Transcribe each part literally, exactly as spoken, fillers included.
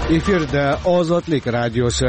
Efirda Ozodlik radiosi.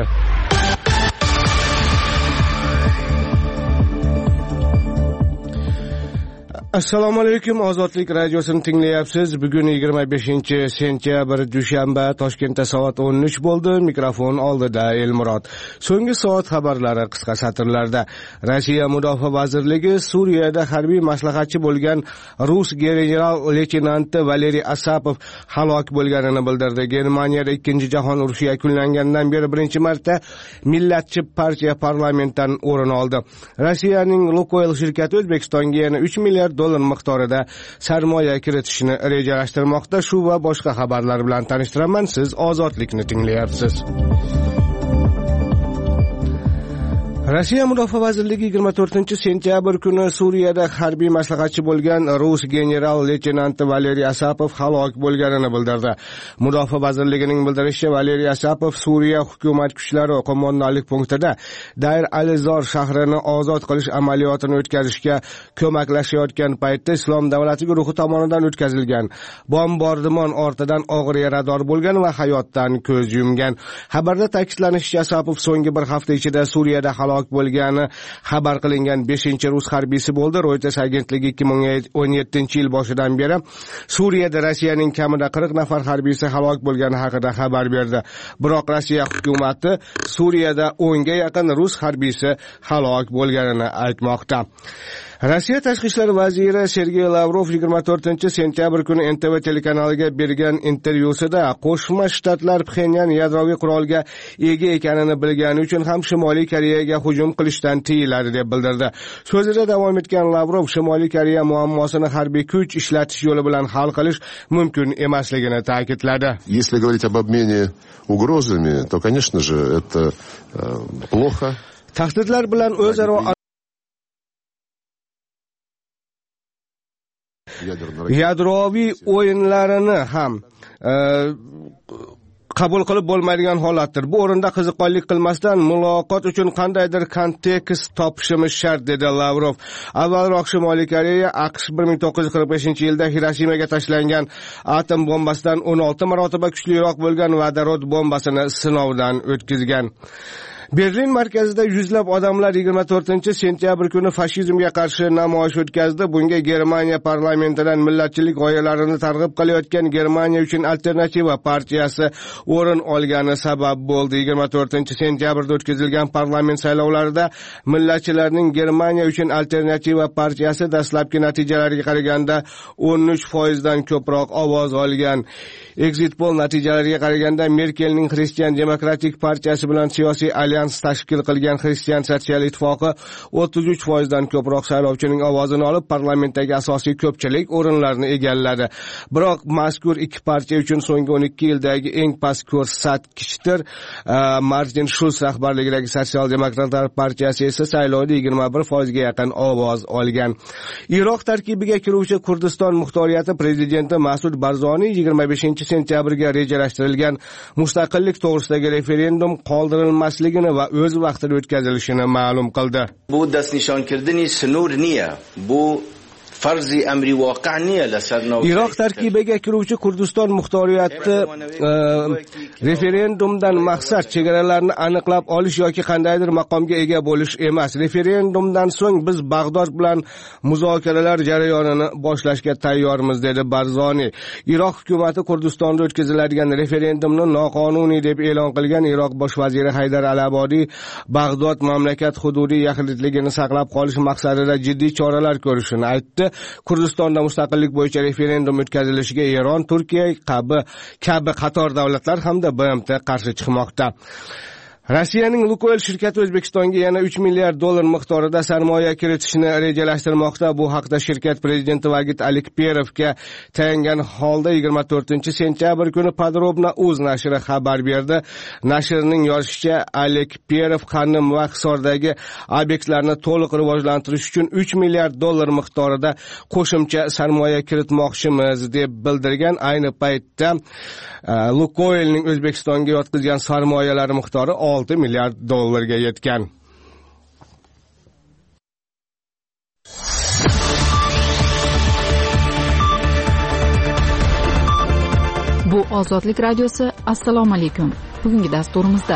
Assalomu alaykum, Ozodlik radiosini tinglayapsiz. Bugun yigirma beshinchi sentyabr dushanba, Toshkentda soat o'n uch bo'ldi. Mikrofon oldida Elmurod. So'nggi soat xabarlari qisqa satrlarda. Rossiya Mudofaa vazirligi Suriyada harbiy maslahatchi bo'lgan rus general-leytenanti Valeriy Asapov halok bo'lganini bildirdi. Germaniyada ikkinchi jahon urushi yakunlangandan beri birinchi marta millatchi partiya parlamentdan o'rin oldi. Rossiyaning Lukoil shirkati O'zbekistonga yana uch milliard dollar miqdorida sarmoya kiritishni rejalashtirmoqda. Shu va boshqa xabarlar bilan tanishtiraman. Siz Ozodlikni tinglayapsiz. Rossiya Mudofaa vazirligi yigirma to'rtinchi sentyabr kuni Suriyada harbiy maslahatchi bo'lgan rus general-leytenanti Valeriy Asapov halok bo'lganini bildirdi. Mudofaa vazirligining bildirishicha, Valeriy Asapov Suriya hukumat kuchlari qo'mondonlik punktida Dayr al-Zor shahrini ozod qilish amaliyotini o'tkazishga ko'maklashayotgan paytda Islom davlati guruhi tomonidan o'tkazilgan bombardimon ortidan og'ir yarador bo'lgan va hayotdan ko'z yumgan. Xabarda ta'kidlanishicha, Asapov so'nggi bir hafta ichida Suriyada halok bo'lgani xabar qilingan beshinchi rus harbiysi bo'ldi. Reuters agentligi ikki ming o'n yettinchi yil boshidan beri Suriyada Rossiyaning kamida qirq nafar harbiysi halok bo'lgani haqida xabar berdi. Biroq Rossiya hukumati Suriyada o'nga yaqin rus harbiysi halok bo'lganini aytmoqda. Rossiya tashqi ishlar vaziri Sergey Lavrov yigirma to'rtinchi sentyabr kuni N T V telekanaliga bergan intervyusida Qo'shma Shtatlar Pxenyan yadroviy qurolga ega ekanini bilgani uchun ham Shimoliy Koreyaga hujum qilishdan tiyiladi deb bildirdi. So'zida davom etgan Lavrov Shimoliy Koreya muammosini harbiy kuch ishlatish yo'li bilan hal qilish mumkin emasligini ta'kidladi. Если говорить об обмене угрозами, то, конечно же, это плохо. Tahdidlar bilan o'zaro yadroviy o'yinlarini ham e, qabul qilib bo'lmaydigan holatdir. Bu o'rinda qiziqonlik qilmasdan muloqot uchun qandaydir kontekst topishimiz shart, dedi Lavrov. Avvalroq Shimoliy Koreya AQSh bir ming to'qqiz yuz qirq beshinchi yilda Hiroshimaga tashlangan atom bombasidan o'n olti marotaba kuchliroq bo'lgan vodorod bombasini sinovdan o'tkazgan. Berlin markazida yuzlab odamlar yigirma to'rtinchi sentyabr kuni fashizmga qarshi namoyish o'tkazdi. Bunga Germaniya parlamentidan millatchilik g'oyalarini targ'ib qilayotgan Germaniya uchun alternativa partiyasi o'rin olgani sabab bo'ldi. yigirma to'rtinchi sentyabrda o'tkazilgan parlament saylovlarida millatchilarning Germaniya uchun alternativa partiyasi dastlabki natijalarga qaraganda o'n uch foizdan ko'proq ovoz olgan. Exit poll natijalariga qaraganda Merkelning Xristian demokratik partiyasi bilan siyosiy alyans tashkil qilgan Xristian sotsial ittifoqi o'ttiz uch foizdan ko'proq saylovchining ovozini olib parlamentdagi asosiy ko'pchilik o'rinlarni egalladi. Biroq mazkur ikki partiya uchun so'nggi o'n ikki yildagi eng past ko'rsatkichdir. Martin Schulz rahbarligidagi Sotsial demokratlar partiyasi esa saylovda yigirma bir foizga yaqin ovoz olgan. Iroq tarkibiga kiruvchi Kurdiston muxtoriyati prezidenti Mas'ud Barzoniy yigirma beshinchi sentyabrga rejalashtirilgan mustaqillik to'g'risidagi referendum qoldirilmasligini va o'z vaqtida o'tkazilishini ma'lum qildi. Bu dastnishon kirdini sinur niya. Bu farzi amri voqi niya lasarno. Iroq tarkibiga kiruvchi Kurdiston muxtoriyati e, referendumdan maqsad chegaralarni aniqlab olish yoki qandaydir maqomga ega bo'lish emas. Referendumdan so'ng biz Bag'dod bilan muzokaralar jarayonini boshlashga tayyormiz, dedi Barzoniy. Iroq hukumati Kurdistonda o'tkaziladigan referendumni noqonuniy deb e'lon qilgan. Iroq bosh vaziri Haydar al-Abodiy Bag'dod mamlakat hududiy yaxlitligini saqlab qolish maqsadida jiddiy choralar ko'rishini aytdi. Kurdistonda mustaqillik bo'yicha referendum o'tkazilishiga Eron, Turkiya kabi kabi qator davlatlar hamda B M T qarshi chiqmoqda. Rossiyaning Lukoil shirkati O'zbekistonga yana uch milliard dollar miqdorida sarmoya kiritishni rejalashtirmoqda. Bu haqda shirkat prezidenti Vagit Alikperovga tayangan holda yigirma to'rtinchi sentyabr kuni Podrobna uz nashri xabar berdi. Nashrning yozishicha, Alikperov Xanim va Hisordagi obyektlarni to'liq rivojlantirish uchun uch milliard dollar miqdorida qo'shimcha sarmoya kiritmoqchimiz deb bildirgan. Ayni paytda Lukoilning O'zbekistonga yotqizgan sarmoyalari miqdori olti milliard dollarga yetgan. Bu Ozodlik radiosi. Assalomu alaykum. Bugungi dasturimizda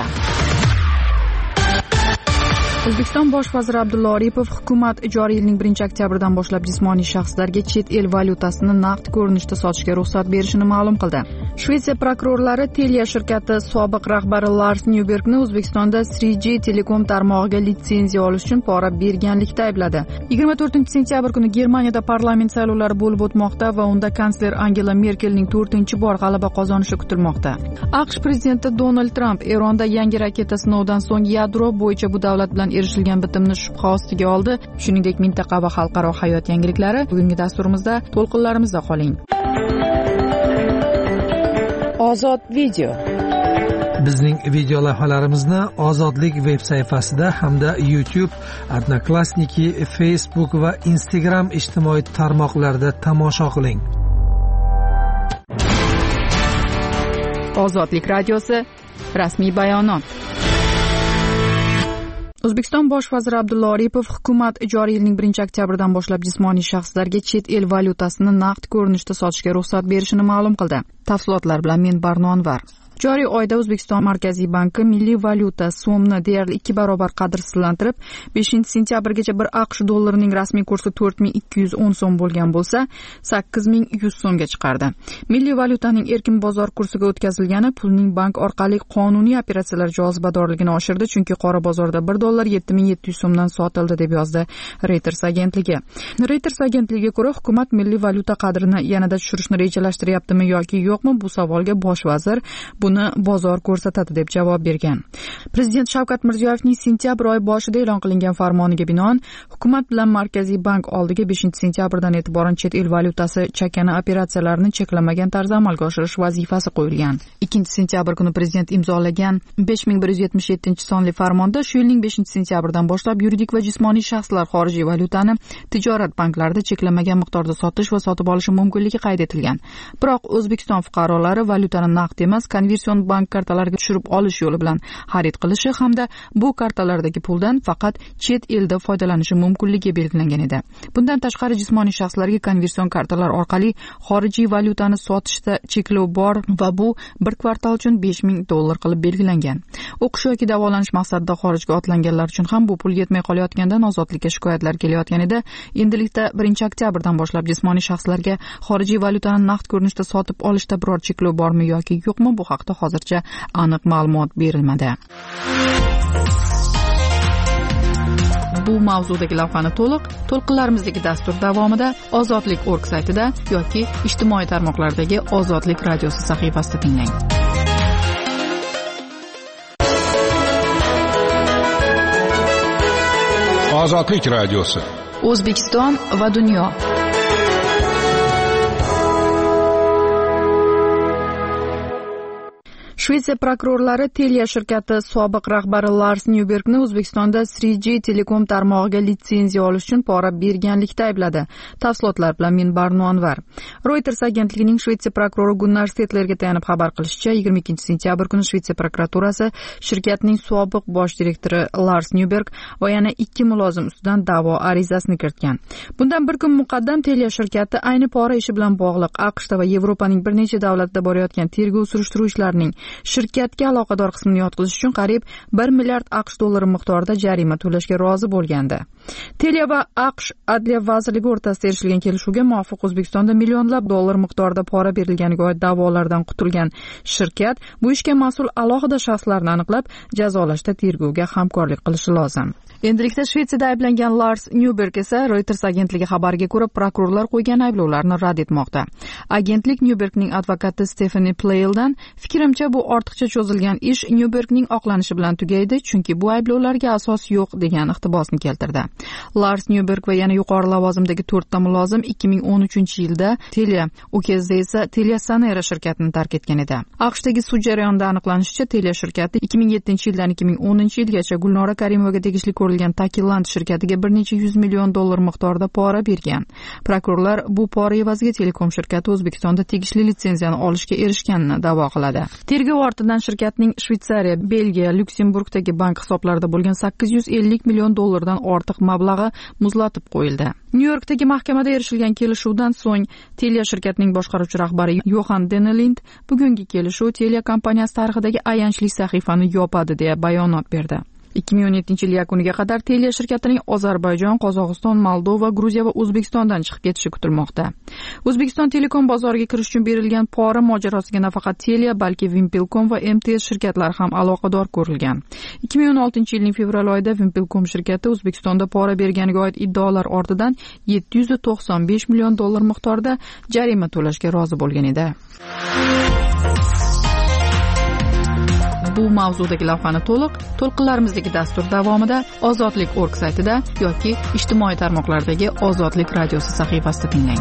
O'zbekiston bosh vaziri Abdulla Aripov hukumat joriy yilning birinchi oktyabridan boshlab jismoniy shaxslarga chet el valyutasini naqd ko'rinishda sotishga ruxsat berishini ma'lum qildi. Shvetsiya prokurorlari Telia shirkati sobiq rahbari Lars Nyubergni O'zbekistonda three G telekom tarmog'iga litsenziya olish uchun pora berganlikda aybladi. yigirma to'rtinchi sentyabr kuni Germaniyada parlament saylovlari bo'lib o'tmoqda va unda kansler Angela Merkelning to'rtinchi bor g'alaba qozonishi kutilmoqda. AQSh prezidenti Donald Trump Eronda yangi raketa sinovidan so'ng yadro bo'yicha bu davlat bilan erishilgan bitimni shubha ostiga oldi. Shuningdek, mintaqa va xalqaro hayot yangiliklari bugungi dasturimizda to'lqinlarimizda qoling. Ozod video. Bizning video lavhalarimizni Ozodlik veb sayfasida hamda YouTube, Odnoklassniki, Facebook va Instagram ijtimoiy tarmoqlarida tomosha qiling. Ozodlik radiosi rasmiy bayonot. O'zbekiston bosh vaziri Abdulla Aripov hukumat joriy yilning birinchi oktyabridan boshlab jismoniy shaxslarga chet el valyutasini naqd ko'rinishda sotishga ruxsat berishini ma'lum qildi. Tafsilotlar bilan men Barno Anvar. Joriy oyda O'zbekiston Markaziy banki milliy valyuta so'mni deyarli ikki barobar qadrsizlantirib, beshinchi sentyabrgacha bir AQSh dollarining rasmiy kursi to'rt ming ikki yuz o'n so'm bo'lgan bo'lsa, sakkiz ming yuz so'mga chiqardi. Milliy valyutaning erkin bozor kursiga o'tkazilgani pulning bank orqali qonuniy operatsiyalar jozibadorligini oshirdi, chunki qora bozorda bir dollar yetti ming yetti yuz so'mdan sotildi, deb yozdi Reuters agentligi. Reuters agentligiga ko'ra, hukumat milliy valyuta qadrini yanada tushirishni rejalashtiryaptimi yoki yo'qmi, bu savolga bosh vazir buni bozor ko'rsatadi deb javob bergan. Prezident Shavkat Mirziyoyevning sentyabr oyi boshida e'lon qilingan farmoniga binoan hukumat bilan Markaziy bank oldiga beshinchi sentyabrdan e'tiboran chet el valyutasi chakana operatsiyalarini cheklamagan tarzda amalga oshirish vazifasi qo'yilgan. ikkinchi sentyabr kuni prezident imzolagan besh ming bir yuz yetmish yettinchi sonli farmonda shu yilning beshinchi sentyabridan boshlab yuridik va jismoniy shaxslar xorijiy valyutani tijorat banklarida cheklamagan miqdorda sotish va sotib olishi mumkinligi qayd etilgan. Biroq O'zbekiston fuqarolari valyutani naqd emas, konversion bank kartalariga tushirib olish yo'li bilan xarid qilishi hamda bu kartalardagi puldan faqat chet elda foydalanishi mumkinligi belgilangan edi. Bundan tashqari jismoniy shaxslarga konversion kartalar orqali xorijiy valyutani sotishda cheklov bor va bu bir kvartal uchun besh ming dollar qilib belgilangan. O'qish yoki davolanish maqsadida xorijga otlanganlar uchun ham bu pul yetmay qolayotgandan ozodlikka shikoyatlar kelayotgan edi. Endilikda birinchi oktyabrdan boshlab jismoniy shaxslarga xorijiy valyutani naqd ko'rinishda sotib olishda biror cheklov bormi yoki yo'qmi, bu haqda hozircha aniq ma'lumot berilmadi. Bu mavzudagi lavhani to'liq to'lqinlarimizdagi dastur davomida Ozodlik nokta org saytida yoki ijtimoiy tarmoqlardagi Ozodlik radiosi sahifasida tinglang. Ozodlik radiosi. O'zbekiston va dunyo. Shvetsiya prokurorlari Telia shirkati sobiq rahbari Lars Nyubergni O'zbekistonda three G telekom tarmog'iga litsenziya olish uchun pora berganlikda aybladi. Tafsilotlar bilan men Barno Anvar. Reuters agentligining Shvetsiya prokurori Gunnar Stetlerga tayanib xabar qilishicha, yigirma ikkinchi sentyabr kuni Shvetsiya prokuraturasi shirkatning sobiq bosh direktori Lars Nyuberg va yana ikki mulozim ustidan da'vo arizasini kiritgan. Bundan bir kun muqaddam Telia shirkati ayni pora ishi bilan bog'liq AQShda va Yevropaning bir necha davlatida borayotgan tergov surishtiruv ishlarining shirkatga aloqador qismini yotqizish uchun qariyb bir milliard AQSh dollari miqdorida jarima to'lashga rozi bo'lgandi. Telia va AQSh Adliya vazirligi o'rtasida erishilgan kelishuvga muvofiq O'zbekistonda millionlab dollar miqdorida pora berilganiga oid da'volardan qutulgan shirkat bu ishga mas'ul alohida shaxslarni aniqlab, jazolashda tergovga hamkorlik qilishi lozim. Endilikda Shvetsiyada ayblangan Lars Nyuberg esa Reuters agentligi xabariga ko'ra prokurorlar qo'ygan ayblovlarni rad etmoqda. Agentlik Nyubergning advokati Stephanie Playldan fikrimcha bu ortiqcha cho'zilgan ish Nyubergning oqlanishi bilan tugaydi, chunki bu ayblovlarga asos yo'q degan iqtibosni keltirdi. Lars Nyuberg va yana yuqori lavozimdagi to'rtta mulozim ikki ming o'n uchinchi yilda Telia, u kezda esa Telia Sonera shirkatini tark etgan edi. AQShdagi sud jarayonida aniqlanishicha, Telia shirkati ikki ming yettinchi yildan ikki ming o'ninchi yilgacha Gulnora Karimovaga tegishli ko'rilgan Takiland shirkatiga bir necha yuz million dollar miqdorida pora bergan. Prokurorlar bu pora evaziga telekom shirkati O'zbekistonda tegishli litsenziyani olishga erishganini da'vo qiladi. Tergov Tergov ortidan shirkatning Shvetsariya, Belgiya, Lyuksemburgdagi bank hisoblarida bo'lgan sakkiz yuz ellik million dollardan ortiq mablag'i muzlatib qo'yildi. Nyu-Yorkdagi mahkamada erishilgan kelishuvdan so'ng Telia shirkatining boshqaruvchi rahbari Yohan Denelind bugungi kelishuv Telia kompaniyasi tarixidagi ayanchli sahifani yopadi deya bayonot berdi. ikki ming o'n yettinchi yil yakuniga qadar Telia shirkatining Ozarbayjon, Qozog'iston, Moldova, Gruziya va O'zbekistondan chiqib ketishi kutilmoqda. O'zbekiston telekom bozoriga kirish uchun berilgan pora mojarosiga nafaqat Telia, balki Wimpelcom va M T S shirkatlari ham aloqador ko'rilgan. ikki ming o'n oltinchi yilning fevral oyida Wimpelcom shirkati O'zbekistonda pora berganiga oid iddaolar ortidan yetti yuz to'qson besh million dollar miqdorida jarima to'lashga rozi bo'lgan edi. Bu mavzudagi lavhani to'liq to'lqinlarimizdagi dastur davomida ozodlik точка org saytida yoki ijtimoiy tarmoqlardagi Ozodlik radiosi sahifasida tinglang.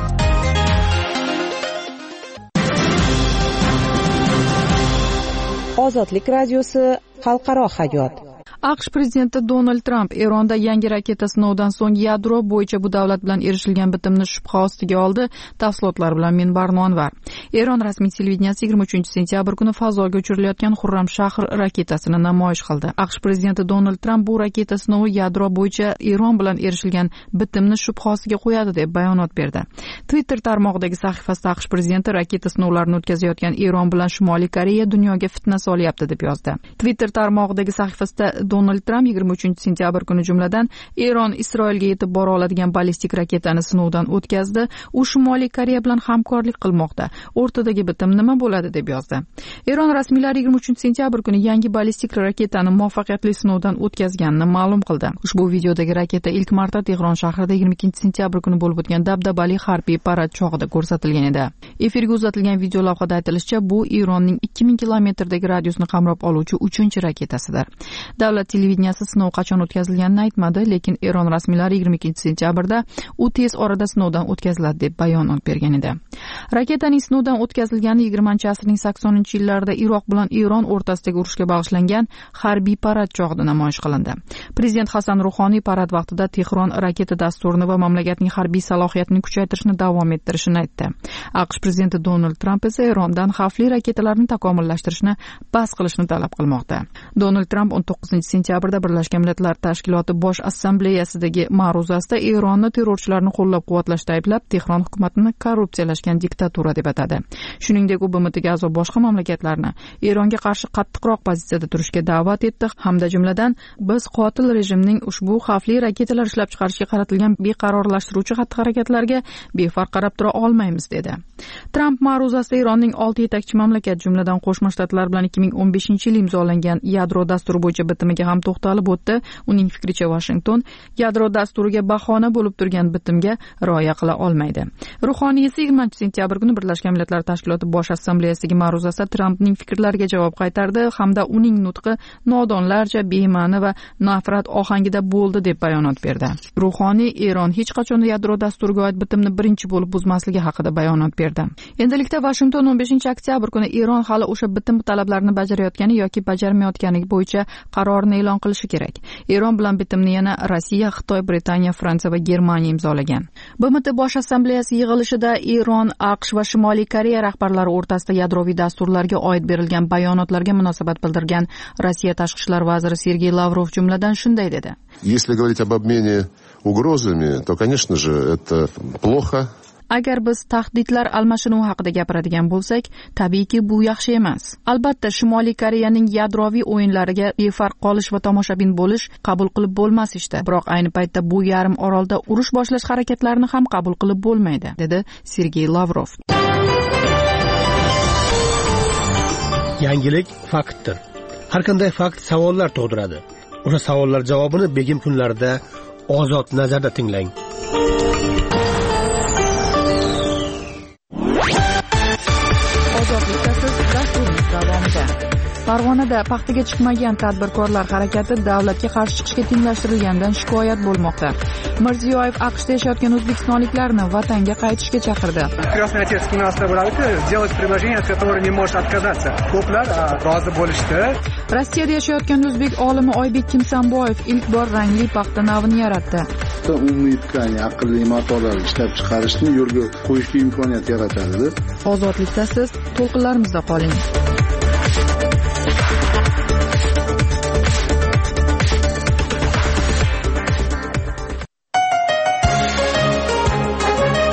Ozodlik radiosi xalqaro hayot. AQSh prezidenti Donald Tramp Eronda yangi raketa sinovidan so'ng yadro bo'yicha bu davlat bilan erishilgan bitimni shubha ostiga oldi. Tafsilotlar bilan men Barnonvar. Eron rasmiy televideniyasi yigirma uchinchi sentyabr kuni fazoga uchirilayotgan Xurramshahr raketasini namoyish qildi. AQSh prezidenti Donald Tramp bu raketa sinovi yadro bo'yicha Eron bilan erishilgan bitimni shubha ostiga qo'yadi deb bayonot berdi. Twitter tarmog'idagi sahifasida AQSh prezidenti raketa sinovlarini o'tkazayotgan Eron bilan Shimoliy Koreya dunyoga fitna solyapti deb yozdi. Twitter tarmog'idagi sahifasida Donald Tramp yigirma uchinchi sentyabr kuni jumladan Eron Isroilga yetib bora oladigan ballistik raketani sinovdan o'tkazdi. U Shimoliy Koreya bilan hamkorlik qilmoqda. O'rtadagi bitim nima bo'ladi deb yozdi. Eron rasmiylari yigirma uchinchi sentyabr kuni yangi ballistik raketani muvaffaqiyatli sinovdan o'tkazganini ma'lum qildi. Ushbu videodagi raketa ilk marta Tehron shahrida yigirma ikkinchi sentyabr kuni bo'lib o'tgan dabdabali harbiy parad chog'ida ko'rsatilgan edi. Efirga uzatilgan video lavhada aytilishicha, bu Eronning ikki ming kilometrdagi radiusni qamrab oluvchi uchinchi raketasidir. Davlat televideniyasi sinov qachon o'tkazilganini aytmadi, lekin Eron rasmiylari yigirma ikkinchi sentyabrda u tez orada sinovdan o'tkaziladi deb bayonot bergan edi. Raketaning sinovdan o'tkazilgani yigirmanchi asrning saksoninchi yillarida Iroq bilan Eron o'rtasidagi urushga bag'ishlangan harbiy parad chog'ida namoyish qilindi. Prezident Hasan Ruhoniy parad vaqtida Tehron raketa dasturini va mamlakatning harbiy salohiyatini kuchaytirishni davom ettirishini aytdi. AQSh prezidenti Donald Tramp esa Erondan xavfli raketalarni takomillashtirishni bas qilishni talab qilmoqda. Donald Tramp o'n to'qqizinchi sentyabrda Birlashgan Millatlar Tashkiloti Bosh Assambleyasidagi ma'ruzasida Eronni terrorchilarni qo'llab-quvvatlashda ayblab, Tehron hukumatini korrupsiyalashgan diktatura deb atadi. Shuningdek, u B M Tga a'zo boshqa mamlakatlarni Eronga qarshi qattiqroq pozitsiyada turishga da'vat etdi hamda jumladan biz qotil rejimning ushbu xavfli raketalar ishlab chiqarishga qaratilgan beqarorlashtiruvchi xatti-harakatlarga befarq qarab tura olmaymiz dedi. Tramp ma'ruzasida Eronning olti yetakchi mamlakat jumladan Qo'shma Shtatlar bilan ikki ming o'n beshinchi yil imzolangan yadro dasturi bo'yicha bitimiga ham to'xtalib o'tdi. Uning fikricha Washington yadro dasturiga bahona bo'lib turgan bitimga rioya qila olmaydi. Ruhoniy esa yigirmanchi sentyabr kuni Birlashgan Millatlar Tashkiloti Bosh Assambleyasiga ma'ruzasida Trampning fikrlariga javob qaytardi hamda uning nutqi nodonlarcha, bema'ni va nafrat ohangida bo'ldi deb bayonot berdi. Ruhoniy Eron hech qachon yadro dasturiga oid bitimni birinchi bo'lib buzmasligi haqida bayonot berdi. Endilikda Washington o'n beshinchi oktyabr kuni Eron hali o'sha bitim talablarini bajarayotgani yoki bajarmayotgani bo'yicha qarorni e'lon qilishi kerak. Eron bilan bitimni yana Rossiya, Xitoy, Britaniya, Fransiya va Germaniya imzolagan. B M T Bosh Assambleyasi yig'ilishida Eron, AQSh va Shimoliy Koreya rahbarlari o'rtasida yadroviy dasturlarga oid berilgan bayonotlarga munosabat bildirgan Rossiya tashqi ishlar vaziri Sergey Lavrov jumladan shunday dedi. Если говорить об обмене угрозами, то, конечно же, это плохо. Agar biz tahdidlar almashinuvi haqida gapiradigan bo'lsak, tabiiyki bu yaxshi emas. Albatta, Shimoliy Koreyaning yadroviy o'yinlariga befarq qolish va tomoshabin bo'lish qabul qilib bo'lmas ishda. Biroq ayni paytda bu yarim orolda urush boshlash harakatlarini ham qabul qilib bo'lmaydi, dedi Sergey Lavrov. Yangilik faktdir. Har qanday fakt savollar tug'diradi. O'sha savollar javobini begim kunlarida Ozod nazarda tinglang. Farg'onada paxtaga chiqmagan tadbirkorlar harakati davlatga qarshi chiqishga tenglashtirilgandan shikoyat bo'lmoqda. Mirziyoyev AQShda yashayotgan o'zbekistonliklarni vatanga qaytishga chaqirdi. Krasnoy otec kinoasida bo'ladiki, сделать предложение, от которого не может отказаться. Ko'plar rozi bo'lishdi. Rossiyada yashayotgan o'zbek olimi Oybek Kimsanboyev ilk bor rangli paxta navini yaratdi. Umumiy tkani aqlli matolar ishlab chiqarishni yo'lga qo'yishga imkoniyat yaratadi. Ozodlikda siz to'lqinlarimizda qoling.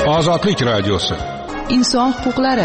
Ozodlik radiosi. Inson huquqlari.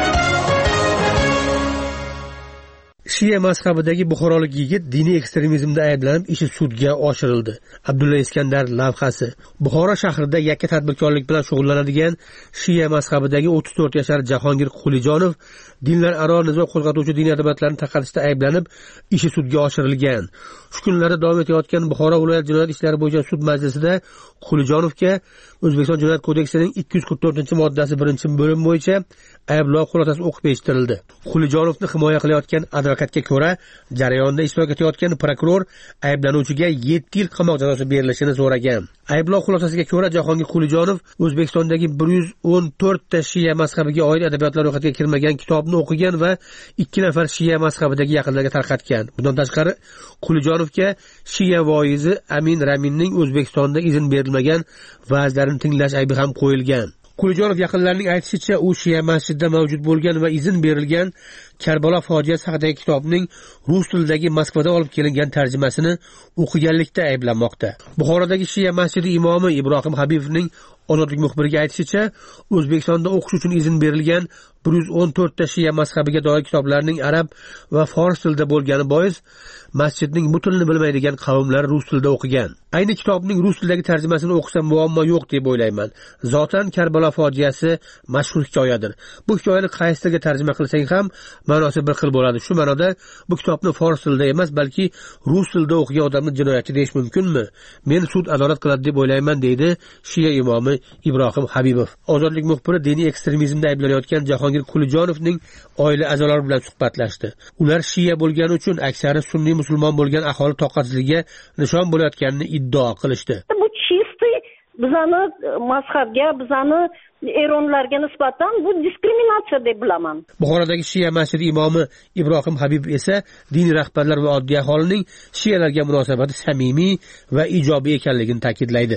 Shia mazhabidagi buxorolik yigit diniy ekstremizmda ayblanib ishi sudga oshirildi. Abdulla Iskandar lavhasi. Buxoro shahrida yakka tadbirkorlik bilan shug'ullanadigan Shia mazhabidagi o'ttiz to'rt yashar Jahongir Qulijonov dinlararo nizo qo'zg'atuvchi diniy adobatlarni tarqatishda ayblanib ishi sudga oshirilgan. Shu kunlarda davom etayotgan Buxoro viloyat jinoyat ishlari bo'yicha sud majlisida Qulijonovga O'zbekiston Jinoyat kodeksining ikki yuz qirq to'rtinchi moddasi birinchi bo'lim bo'yicha ayblov xulosasi o'qib eshittirildi. Qulijonovni himoya qilayotgan advokatga ko'ra, jarayonda ishtirok etayotgan prokuror ayblanuvchiga yetti yil qamoq jazosi berilishini so'ragan. Ayblov xulosasiga ko'ra, Jahongir Qulijonov O'zbekistondagi bir yuz o'n to'rt ta Shia mazhabiga oid adabiyotlar ro'yxatiga kirmagan kitobni o'qigan va ikki nafar Shia mazhabidagi yaqinlarga tarqatgan. Bundan tashqari, Qulijonovga Shia voizi Amin Raminning O'zbekistonda izn berilmagan va'zlarini tinglash aybi ham qo'yilgan. Qulijonov yaqinlarining aytishicha, u Shia masjidida mavjud bo'lgan va izn berilgan Karbalo fojiasi haqidagi kitobning rus tilidagi Moskvada olib kelingan tarjimasini o'qiganlikda ayblanmoqda. Buxorodagi Shia masjidi imomi Ibrohim Habibovning Ozodlik muxbiriga aytishicha, O'zbekistonda o'qish uchun izn berilgan bir yuz o'n to'rt ta Shia mazhabiga doir kitoblarning arab va fors tilida bo'lgani bois masjidning bu tilni bilmaydigan qavmlar rus tilida o'qigan. Ayni kitobning rus tilidagi tarjimasini o'qisa muammo yo'q deb o'ylayman. Zotan Karbalo fojiasi mashhur hikoyadir. Bu hikoyani qaysi tilga tarjima qilsang ham ma'nosi bir xil bo'ladi. Shu ma'noda bu kitobni fors tilida emas, balki rus tilida o'qigan odamni jinoyatchi deyish mumkinmi? Men sud adolat qiladi deb o'ylayman, deydi Shia imomi Ibrohim Habibov. Ozodlik muxbiri diniy ekstremizmda ayblanayotgan Jahongir Qulijonovning oila a'zolari bilan suhbatlashdi. Ular Shia bo'lgani uchun aksari sunniy musulmon bo'lgan aholi toqatsizligiga nishon bo'layotganini iddao qilishdi. Bu chisti bizani mazhabga, bizani eronlarga nisbatan bu diskriminatsiya deb bilaman. Buxorodagi Shia masjidi imomi Ibrohim Habib esa diniy rahbarlar va oddiy aholining Shialarga munosabati samimiy va ijobiy ekanligini ta'kidlaydi.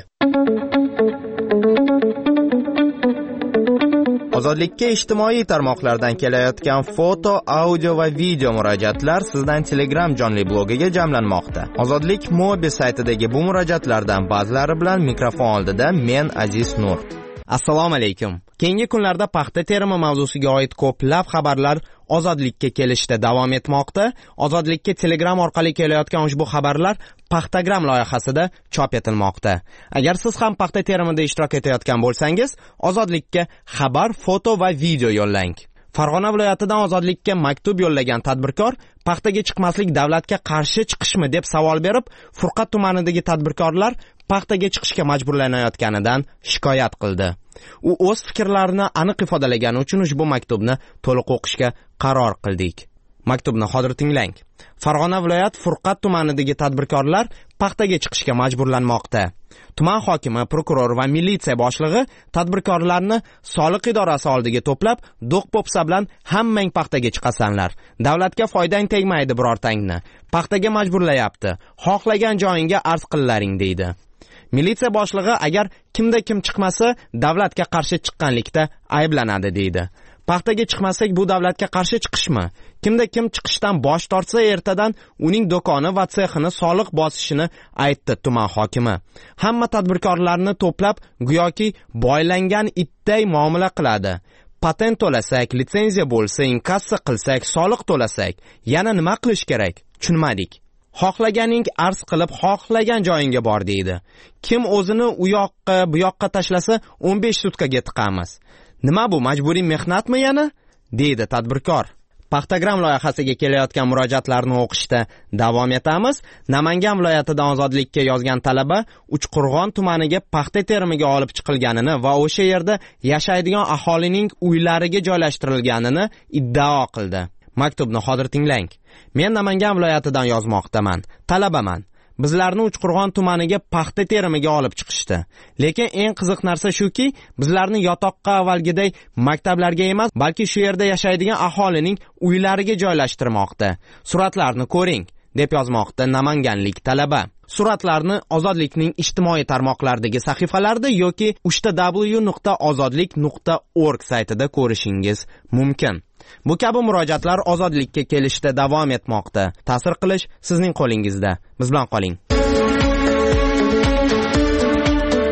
Ozodlikka ijtimoiy tarmoqlardan kelayotgan foto, audio va video murojaatlar sizdan Telegram jonli blogiga jamlanmoqda. Ozodlik Mobi saytidagi bu murojaatlardan ba'zilari bilan mikrofon oldida men Aziz Nur. Assalomu alaykum. Keyingi kunlarda paxta terimi mavzusiga oid ko'plab xabarlar Ozodlikka kelishda davom etmoqda. Ozodlikka Telegram orqali kelayotgan ushbu xabarlar Paxtagram loyihasida chop etilmoqda. Agar siz ham paxta terimida ishtirok etayotgan bo'lsangiz, Ozodlikka xabar, foto va video yo'llang. Farg'ona viloyatidan Ozodlikka maktub yo'llagan tadbirkor paxtaga chiqmaslik davlatga qarshi chiqishmi deb savol berib, Furqat tumanidagi tadbirkorlar paxtaga chiqishga majburlanayotganidan shikoyat qildi. U o'z fikrlarini aniq ifodalagani uchun ushbu maktubni to'liq o'qishga qaror qildik. Maktubni hozir tinglang. Farg'ona viloyat Furqat tumanidagi tadbirkorlar paxtaga chiqishga majburlanmoqda. Tuman hokimi, prokuror va militsiya boshlig'i tadbirkorlarni soliq idorasi oldiga to'plab, do'q-po'pisa bilan hammang paxtaga chiqasanlar. Davlatga foydang tegmaydi birortangni. Paxtaga majburlayapti. Xohlagan joyingga arz qillaring deydi. Militsiya boshlig'i agar kimda kim chiqmasa, davlatga qarshi chiqqanlikda ayblanadi deydi. Paxtaga chiqmasak bu davlatga qarshi chiqishmi? Kimda kim chiqishdan bosh tortsa ertadan uning do'koni va sexini soliq bosishini aytdi tuman hokimi. Hamma tadbirkorlarni to'plab go'yoki boylangan itday muomala qiladi. Patent to'lasak, litsenziya bo'lsa, inkassa qilsak, soliq to'lasak, yana nima qilish kerak? Tushunmadik. Xohlaganing arz qilib, xohlagan joyingga bor deydi. Kim o'zini u yoqqa, bu yoqqa tashlasa, o'n besh sutkaga tiqamiz. Nima bu, majburiy mehnatmi yana? Deydi tadbirkor. Paxtagram loyihasiga kelayotgan murojaatlarni o'qishda davom etamiz. Namangan viloyatidan Ozodlikka yozgan talaba Uchqo'rg'on tumaniga paxta terimiga olib chiqilganini va o'sha yerda yashaydigan aholining uylariga joylashtirilganini iddao qildi. Maktubni hozir tinglang. Men Namangan viloyatidan yozmoqdaman. Talabaman. Bizlarni Uchqo'rg'on tumaniga paxta terimiga olib chiqishdi. Lekin eng qiziq narsa shuki, bizlarni yotoqqa avvalgiday maktablarga emas, balki shu yerda yashaydigan aholining uylariga joylashtirmoqda. Suratlarni ko'ring, deb yozmoqda namanganlik talaba. Suratlarni Ozodlikning ijtimoiy tarmoqlardagi sahifalarida yoki uch w nuqta ozodlik nuqta org saytida ko'rishingiz mumkin. Bu kabi murojaatlar Ozodlikka kelishda davom etmoqda. Ta'sir qilish sizning qo'lingizda. Biz bilan qoling.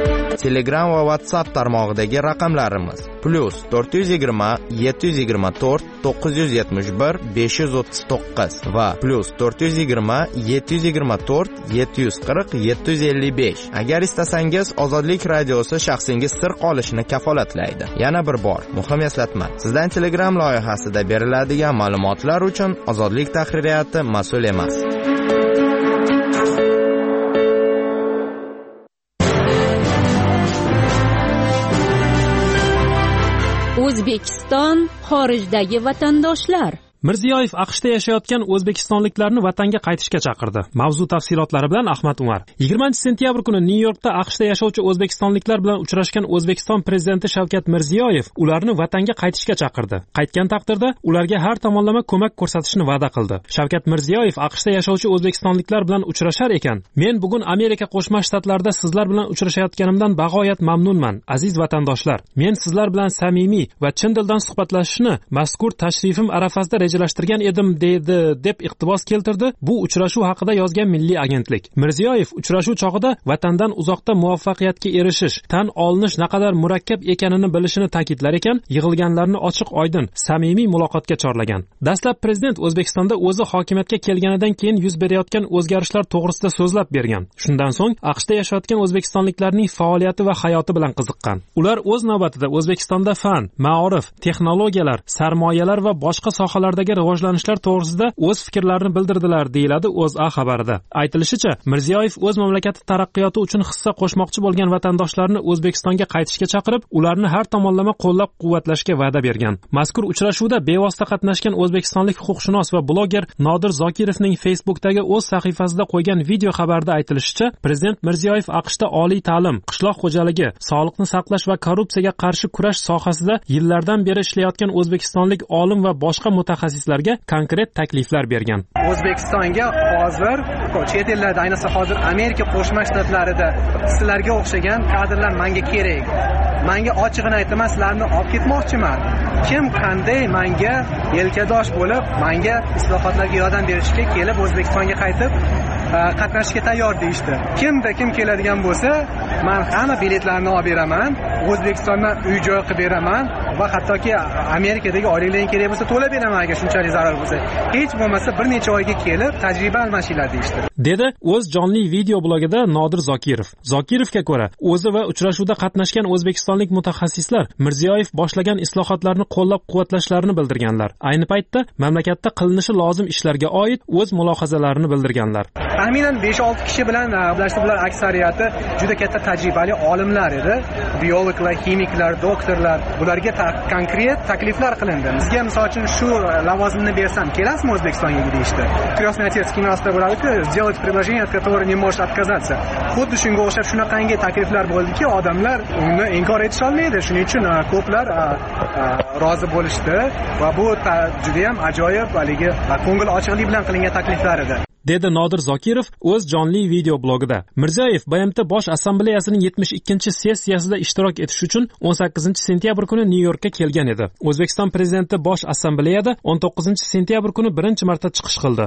Telegram va WhatsApp tarmog'idagi raqamlarimiz plus to'rt yuz yigirma yetti yuz yigirma to'rt to'qqiz yuz yetmish bir besh yuz o'ttiz to'qqiz va plus to'rt yuz yigirma yetti yuz yigirma to'rt yetti yuz qirq yetti yuz ellik besh. Agar istasangiz Ozodlik radiosi shaxsingiz sir qolishini kafolatlaydi. Yana bir bor muhim eslatma. Sizdan Telegram loyihasida beriladigan ma'lumotlar uchun Ozodlik tahririyati mas'ul emas. O'zbekiston xorijdagi vatandoshlar. Mirziyoyev AQShda yashayotgan o'zbekistonliklarni vatanga qaytishga chaqirdi. Mavzu tafsilotlari bilan Ahmad Umar. yigirmanchi sentyabr kuni Nyu-Yorkda AQShda yashovchi o'zbekistonliklar bilan uchrashgan O'zbekiston prezidenti Shavkat Mirziyoyev ularni vatanga qaytishga chaqirdi. Qaytgan taqdirda ularga har tomonlama ko'mak ko'rsatishni va'da qildi. Shavkat Mirziyoyev AQShda yashovchi o'zbekistonliklar bilan uchrashar ekan, "Men bugun Amerika Qo'shma Shtatlarida sizlar bilan uchrashayotganimdan bag'oyat mamnunman, aziz vatandoshlar. Men sizlar bilan samimiy va chin dildan suhbatlashishni mazkur tashrifim arafasida rejalashtirgan edim", dedi deb iqtibos keltirdi bu uchrashuv haqida yozgan Milliy agentlik. Mirziyoyev uchrashuv chog'ida vatandan uzoqda muvaffaqiyatga erishish, tan olinish naqadar murakkab ekanini bilishini ta'kidlar ekan, yig'ilganlarni ochiq-oydin, samimiy muloqotga chorlagan. Dastlab prezident O'zbekistonda o'zi hokimiyatga kelganidan keyin yuz berayotgan o'zgarishlar to'g'risida so'zlab bergan. Shundan so'ng AQShda yashayotgan o'zbekistonliklarning faoliyati va hayoti bilan qiziqqan. Ular o'z navbatida O'zbekistonda fan, ma'orif, texnologiyalar, sarmoyalar va boshqa sohalardagi rivojlanishlar to'g'risida o'z fikrlarini bildirdilar, deyiladi O'zA xabarida. Aytilishicha, Mirziyoyev o'z mamlakati taraqqiyoti uchun hissa qo'shmoqchi bo'lgan vatandoshlarni O'zbekistonga qaytishga chaqirib, ularni har tomonlama qo'llab-quvvatlashga va'da bergan. Mazkur uchrashuvda bevosita qatnashgan o'zbekistonlik huquqshunos va bloger Nodir Zokirovning Facebook'dagi o'z sahifasida qo'ygan video xabarda aytilishicha, prezident Mirziyoyev AQShda oliy ta'lim, qishloq xo'jaligi, sog'liqni saqlash va korrupsiyaga qarshi kurash sohasida yillardan beri ishlayotgan o'zbekistonlik olim va boshqa mutaxassislarga konkret takliflar bergan. O'zbekistonga hozir chet ellarda, ayniqsa hozir Amerika Qo'shma Shtatlarida sizlarga o'xshagan kadrlar menga kerak. Menga ochig'ini aytaman, sizlarni olib ketmoqchiman. Kim qanday menga yelkadosh bo'lib, menga islohotlarga yordam berishga kelib O'zbekistonga qaytib qatnashishga tayyor deyishdi. Kimda kim keladigan bo'lsa, men hamma biletlarni olib beraman, O'zbekistondan uy-joy qilib beraman va hattoki Amerikadagi oyliklarga kerak bo'lsa to'lab beraman agar shunchalik zarur bo'lsa. Hech bo'lmasa bir necha oyga kelib tajriba almashinglar deyishdi. Dedi o'z jonli video blogida Nodir Zokirov. Zokirovga ko'ra, o'zi va uchrashuvda qatnashgan o'zbekistonlik mutaxassislar Mirziyoyev boshlagan islohotlarni qo'llab-quvvatlashlarini bildirganlar. Ayni paytda mamlakatda qilinishi lozim ishlarga oid o'z mulohazalarini bildirganlar. Taxminan besh olti kishi bilan birlashtirdilar, aksariyati juda katta tajribali olimlar edi. Biologlar, kimiklar, doktorlar, bularga konkret takliflar qilindi. Bizga misol uchun shu lavozimni bersam, kelasizmi O'zbekistonga deyishdi. Krasnoy otec kinoasida bo'ladi-ku, сделать предложение, от которого не может отказаться. Xuddi shunga o'xshab shunaqangi takliflar bo'ldiki, odamlar uni inkor etisha olmaydi. Shuning uchun ko'plar rozi bo'lishdi va bu juda ham ajoyib, haligi ko'ngil ochiqlik bilan qilingan takliflar edi. Dedi Nodir Zokirov o'z jonli video blogida. Mirziyoyev B M T Bosh Assambleyasining yetmish ikkinchi sessiyasida ishtirok etish uchun o'n sakkizinchi sentyabr kuni Nyu-Yorkka kelgan edi. O'zbekiston prezidenti Bosh Assambleyada o'n to'qqizinchi sentyabr kuni birinchi marta chiqish qildi.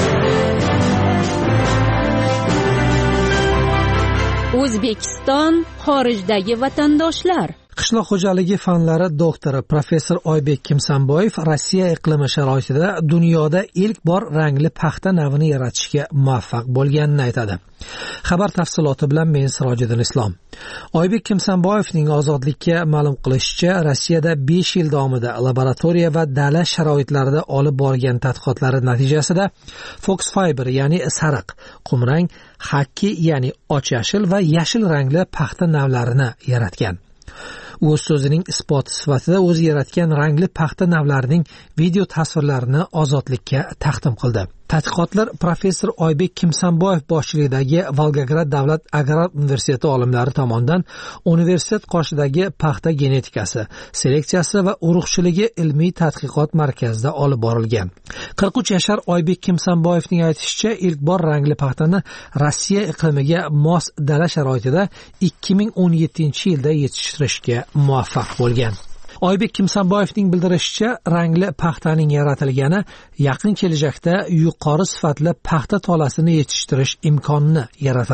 O'zbekiston xorijdagi vatandoshlar. Qishloq xo'jaligi fanlari doktori professor Oybek Kimsanboyev Rossiya iqlimi sharoitida dunyoda ilk bor rangli paxta navini yaratishga muvaffaq bo'lganini aytadi. Xabar tafsiloti bilan men Sirojiddin Islom. Oybek Kimsanboyevning Ozodlikka ma'lum qilishicha, Rossiyada besh yil davomida laboratoriya va dala sharoitlarida olib borgan tadqiqotlari natijasida Fox Fiber, ya'ni sariq, qumrang, hakki, ya'ni och yashil va yashil rangli paxta navlarini yaratgan. O'z so'zining isboti sifatida o'zi yaratgan rangli paxta navlarining video tasvirlarini Ozodlikka taqdim qildi. Tadqiqotlar professor Oybek Kimsanboyev boshchiligidagi Volgograd davlat agrar universiteti olimlari tomonidan universitet qoshidagi paxta genetikasi, seleksiyasi va urug'chiligi ilmiy tadqiqot markazida olib borilgan. qirq uch yashar Oybek Kimsanboyevning aytishicha, ilk bor rangli paxtani Rossiya iqlimiga mos dala sharoitida ikki ming o'n yettinchi yilda yetishtirishga muvaffaq bo'lgan. Oybek Kimsanboyevning bildirishicha, rangli paxtaning yaratilgani yaqin kelajakda yuqori sifatli paxta tolasini yetishtirish imkonini yaratadi.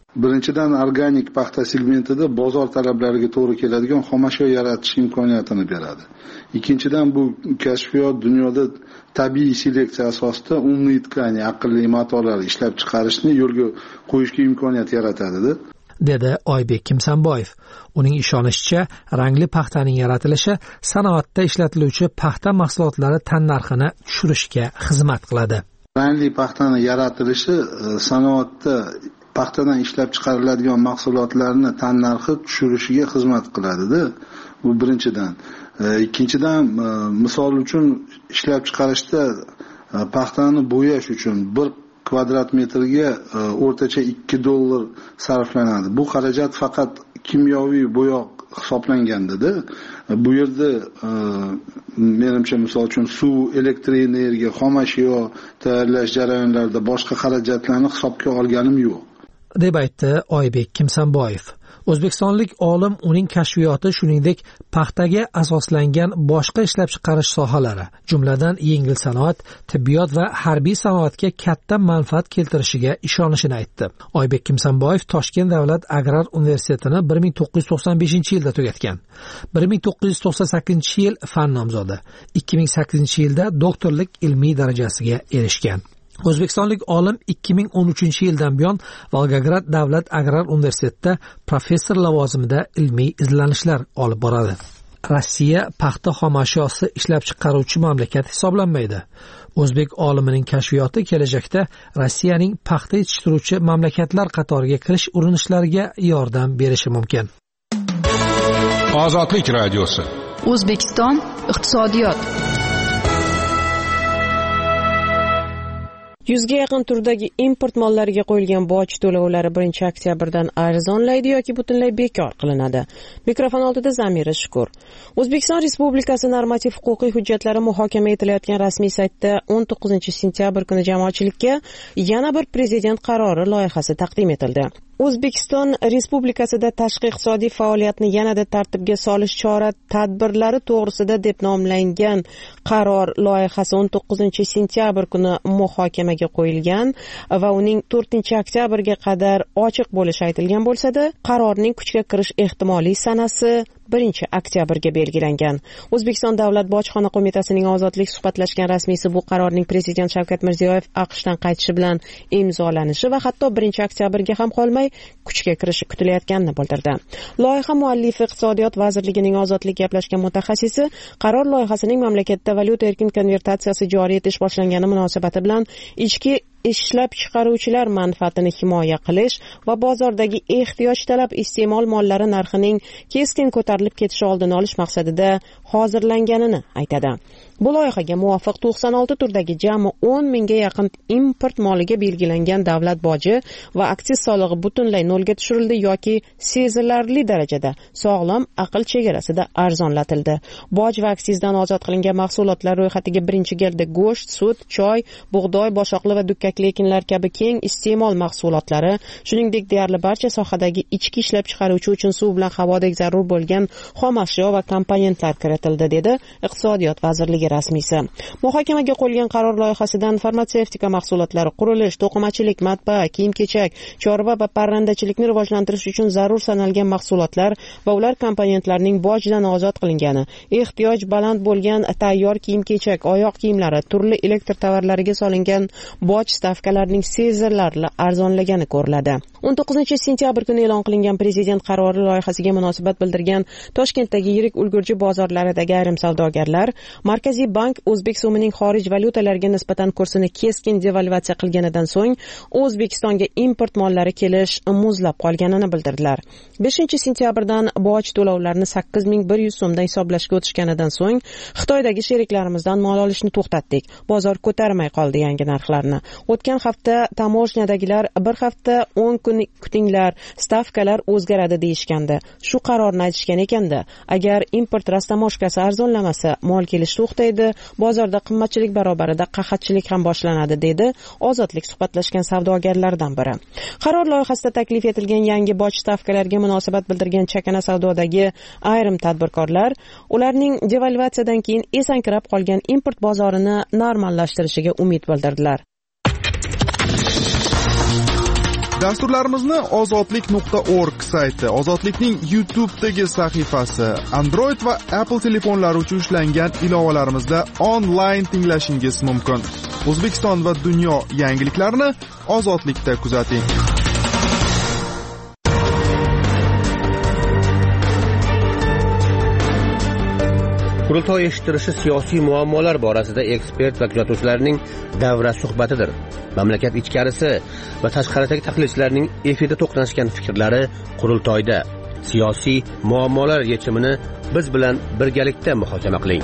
Birinchidan, organik paxta segmentida bozor talablariga to'g'ri keladigan xomashyo yaratish imkoniyatini beradi. Ikkinchidan, bu kashfiyot dunyoda tabiiy seleksiya asosida umniy tkani, aqlli matolar ishlab chiqarishni yo'lga qo'yishga imkoniyat yaratadi, dedi Oybek Kimsanboyev. Uning ishonishicha, rangli paxtaning yaratilishi sanoatda ishlatiluvchi paxta mahsulotlari tannarxini tushirishga xizmat qiladi. Rangli paxtani yaratilishi sanoatda paxtadan ishlab chiqariladigan mahsulotlarni tannarxi tushirishiga xizmat qiladi-da. Bu birinchidan. Ikkinchidan, misol uchun ishlab chiqarishda paxtani bo'yash uchun bir kvadrat metrga o'rtacha ikki dollar sarflanadi. Bu xarajat faqat kimyoviy bo'yoq hisoblanganda-da. Bu yerda menimcha misol uchun suv, elektr energiya, xomashyo tayyorlash jarayonlarida boshqa xarajatlarni hisobga olganim yo'q, deb aytdi Oybek Kimsanboyev. O'zbekistonlik olim uning kashfiyoti shuningdek paxtaga asoslangan boshqa ishlab chiqarish sohalari, jumladan yengil sanoat, tibbiyot va harbiy sanoatga katta manfaat keltirishiga ishonishini aytdi. Oybek Kimsanboyev Toshkent davlat agrar universitetini bir ming to'qqiz yuz to'qson beshinchi yilda tugatgan. bir ming to'qqiz yuz to'qson sakkizinchi yil fan nomzodi. ikki ming sakkizinchi yilda doktorlik ilmiy darajasiga erishgan. O'zbekistonlik olim ikki ming o'n uchinchi yildan buyon Volgograd davlat agrar universitetida professor lavozimida ilmiy izlanishlar olib boradi. Rossiya paxta xomashyosi ishlab chiqaruvchi mamlakat hisoblanmaydi. O'zbek olimining kashfiyoti kelajakda Rossiyaning paxta yetishtiruvchi mamlakatlar qatoriga kirish urinishlariga yordam berishi mumkin. Ozodlik radiosi. O'zbekiston iqtisodiyot. Yuzga yaqin turdagi import mollariga qo'yilgan boj to'lovlari birinchi oktyabrdan arzonlaydi yoki butunlay bekor qilinadi. Mikrofon oldida Zamira Shukur. O'zbekiston Respublikasi normativ huquqiy hujjatlari muhokama etilayotgan rasmiy saytda o'n to'qqizinchi sentyabr kuni jamoatchilikka yana bir prezident qarori loyihasi taqdim etildi. O'zbekiston Respublikasida tashqi iqtisodiy faoliyatni yanada tartibga solish chora-tadbirlari to'g'risida deb nomlangan qaror loyihasi o'n to'qqizinchi sentyabr kuni muhokamaga qo'yilgan va uning to'rtinchi oktyabrga qadar ochiq bo'lishi aytilgan bo'lsa-da, qarorning kuchga kirish ehtimoliy sanasi birinchi oktyabrga belgilangan. O'zbekiston Davlat bojxona qo'mitasining ozodlik suhbatlashgan rasmiysi bu qarorning prezident Shavkat Mirziyoyev AQShdan qaytishi bilan imzolanishi va hatto birinchi oktyabrga ham qolmay kuchga kirishi kutilayotganini bildirdi. Loyiha muallifi Iqtisodiyot vazirligining ozodlik gaplashgan mutaxassisi qaror loyihasining mamlakatda valyuta erkin konvertatsiyasi joriy etish boshlangani munosabati bilan ichki ishlab chiqaruvchilar manfaatini himoya qilish va bozordagi ehtiyoj talab iste'mol mollari narxining keskin ko'tarilib ketishi oldini olish maqsadida hozirlanganini aytadi. Bu loyihaga muvofiq to'qson olti turdagi jami o'n mingga yaqin import moliga belgilangan davlat boji va aksiz solig'i butunlay nolga tushirildi yoki sezilarli darajada sog'lom aql chegarasida arzonlatildi. Boj va aksizdan ozod qilingan mahsulotlar ro'yxatiga birinchi galda go'sht, sut, choy, bug'doy, boshoqli va dukkakli ekinlar kabi keng iste'mol mahsulotlari, shuningdek deyarli barcha sohadagi ichki ishlab chiqaruvchi uchun suv bilan havodek zarur bo'lgan xomashyo va komponentlar kiritildi, dedi Iqtisodiyot vazirligi rasmiysi. Muhokamaga qo'yilgan qaror loyihasidan farmatsevtika mahsulotlari, qurilish, to'qimachilik, matbaa, kiyim-kechak, chorva va parrandachilikni rivojlantirish uchun zarur sanalgan mahsulotlar va ular komponentlarining bojdan ozod qilingani, ehtiyoj baland bo'lgan tayyor kiyim-kechak, oyoq kiyimlari, turli elektr tovarlariga solingan boj stavkalarining sezilarli arzonlagani ko'riladi. o'n to'qqizinchi sentyabr kuni e'lon qilingan prezident qarori loyihasiga munosabat bildirgan Toshkentdagi yirik ulgurji bozorlaridagi ayrim savdogarlar Markaziy bank o'zbek so'mining xorij valyutalariga nisbatan kursini keskin devalvatsiya qilganidan so'ng O'zbekistonga import mollari kelish muzlab qolganini bildirdilar. beshinchi sentyabrdan boj to'lovlarini sakkiz ming bir yuz so'mdan hisoblashga o'tishganidan so'ng Xitoydagi sheriklarimizdan mol olishni to'xtatdik. Bozor ko'tarmay qoldi yangi narxlarni. O'tgan hafta tamoshnyadagilar bir hafta o'n kun kutinglar, stavkalar o'zgaradi deyishgandi. Shu qarorni aytishgan ekanda, agar import rastamoshkasi arzonlamasa, mol kelish to'xtaydi, bozorda qimmatchilik barobarida qahatchilik ham boshlanadi, dedi ozodlik suhbatlashgan savdogarlardan biri. Qaror loyihasida taklif etilgan yangi boj stavkalariga munosabat bildirgan chakana savdodagi ayrim tadbirkorlar ularning devalvatsiyadan keyin esankirab qolgan import bozorini normallashtirishiga umid bildirdilar. Dasturlarimizni ozodlik nuqta org sayti, Ozodlikning YouTube'dagi sahifasi, Android va Apple telefonlari uchun ishlangan ilovalarimizda onlayn tinglashingiz mumkin. O'zbekiston va dunyo yangiliklarini Ozodlikda kuzating. Qurultoy eshittirishi siyosiy muammolar borasida ekspert va kuzatuvchilarning davra suhbatidir. Mamlakat ichkarisi va tashqaridagi tahlilchilarning efirda to'qnashgan fikrlari qurultoyda. Siyosiy muammolar yechimini biz bilan birgalikda muhokama qiling.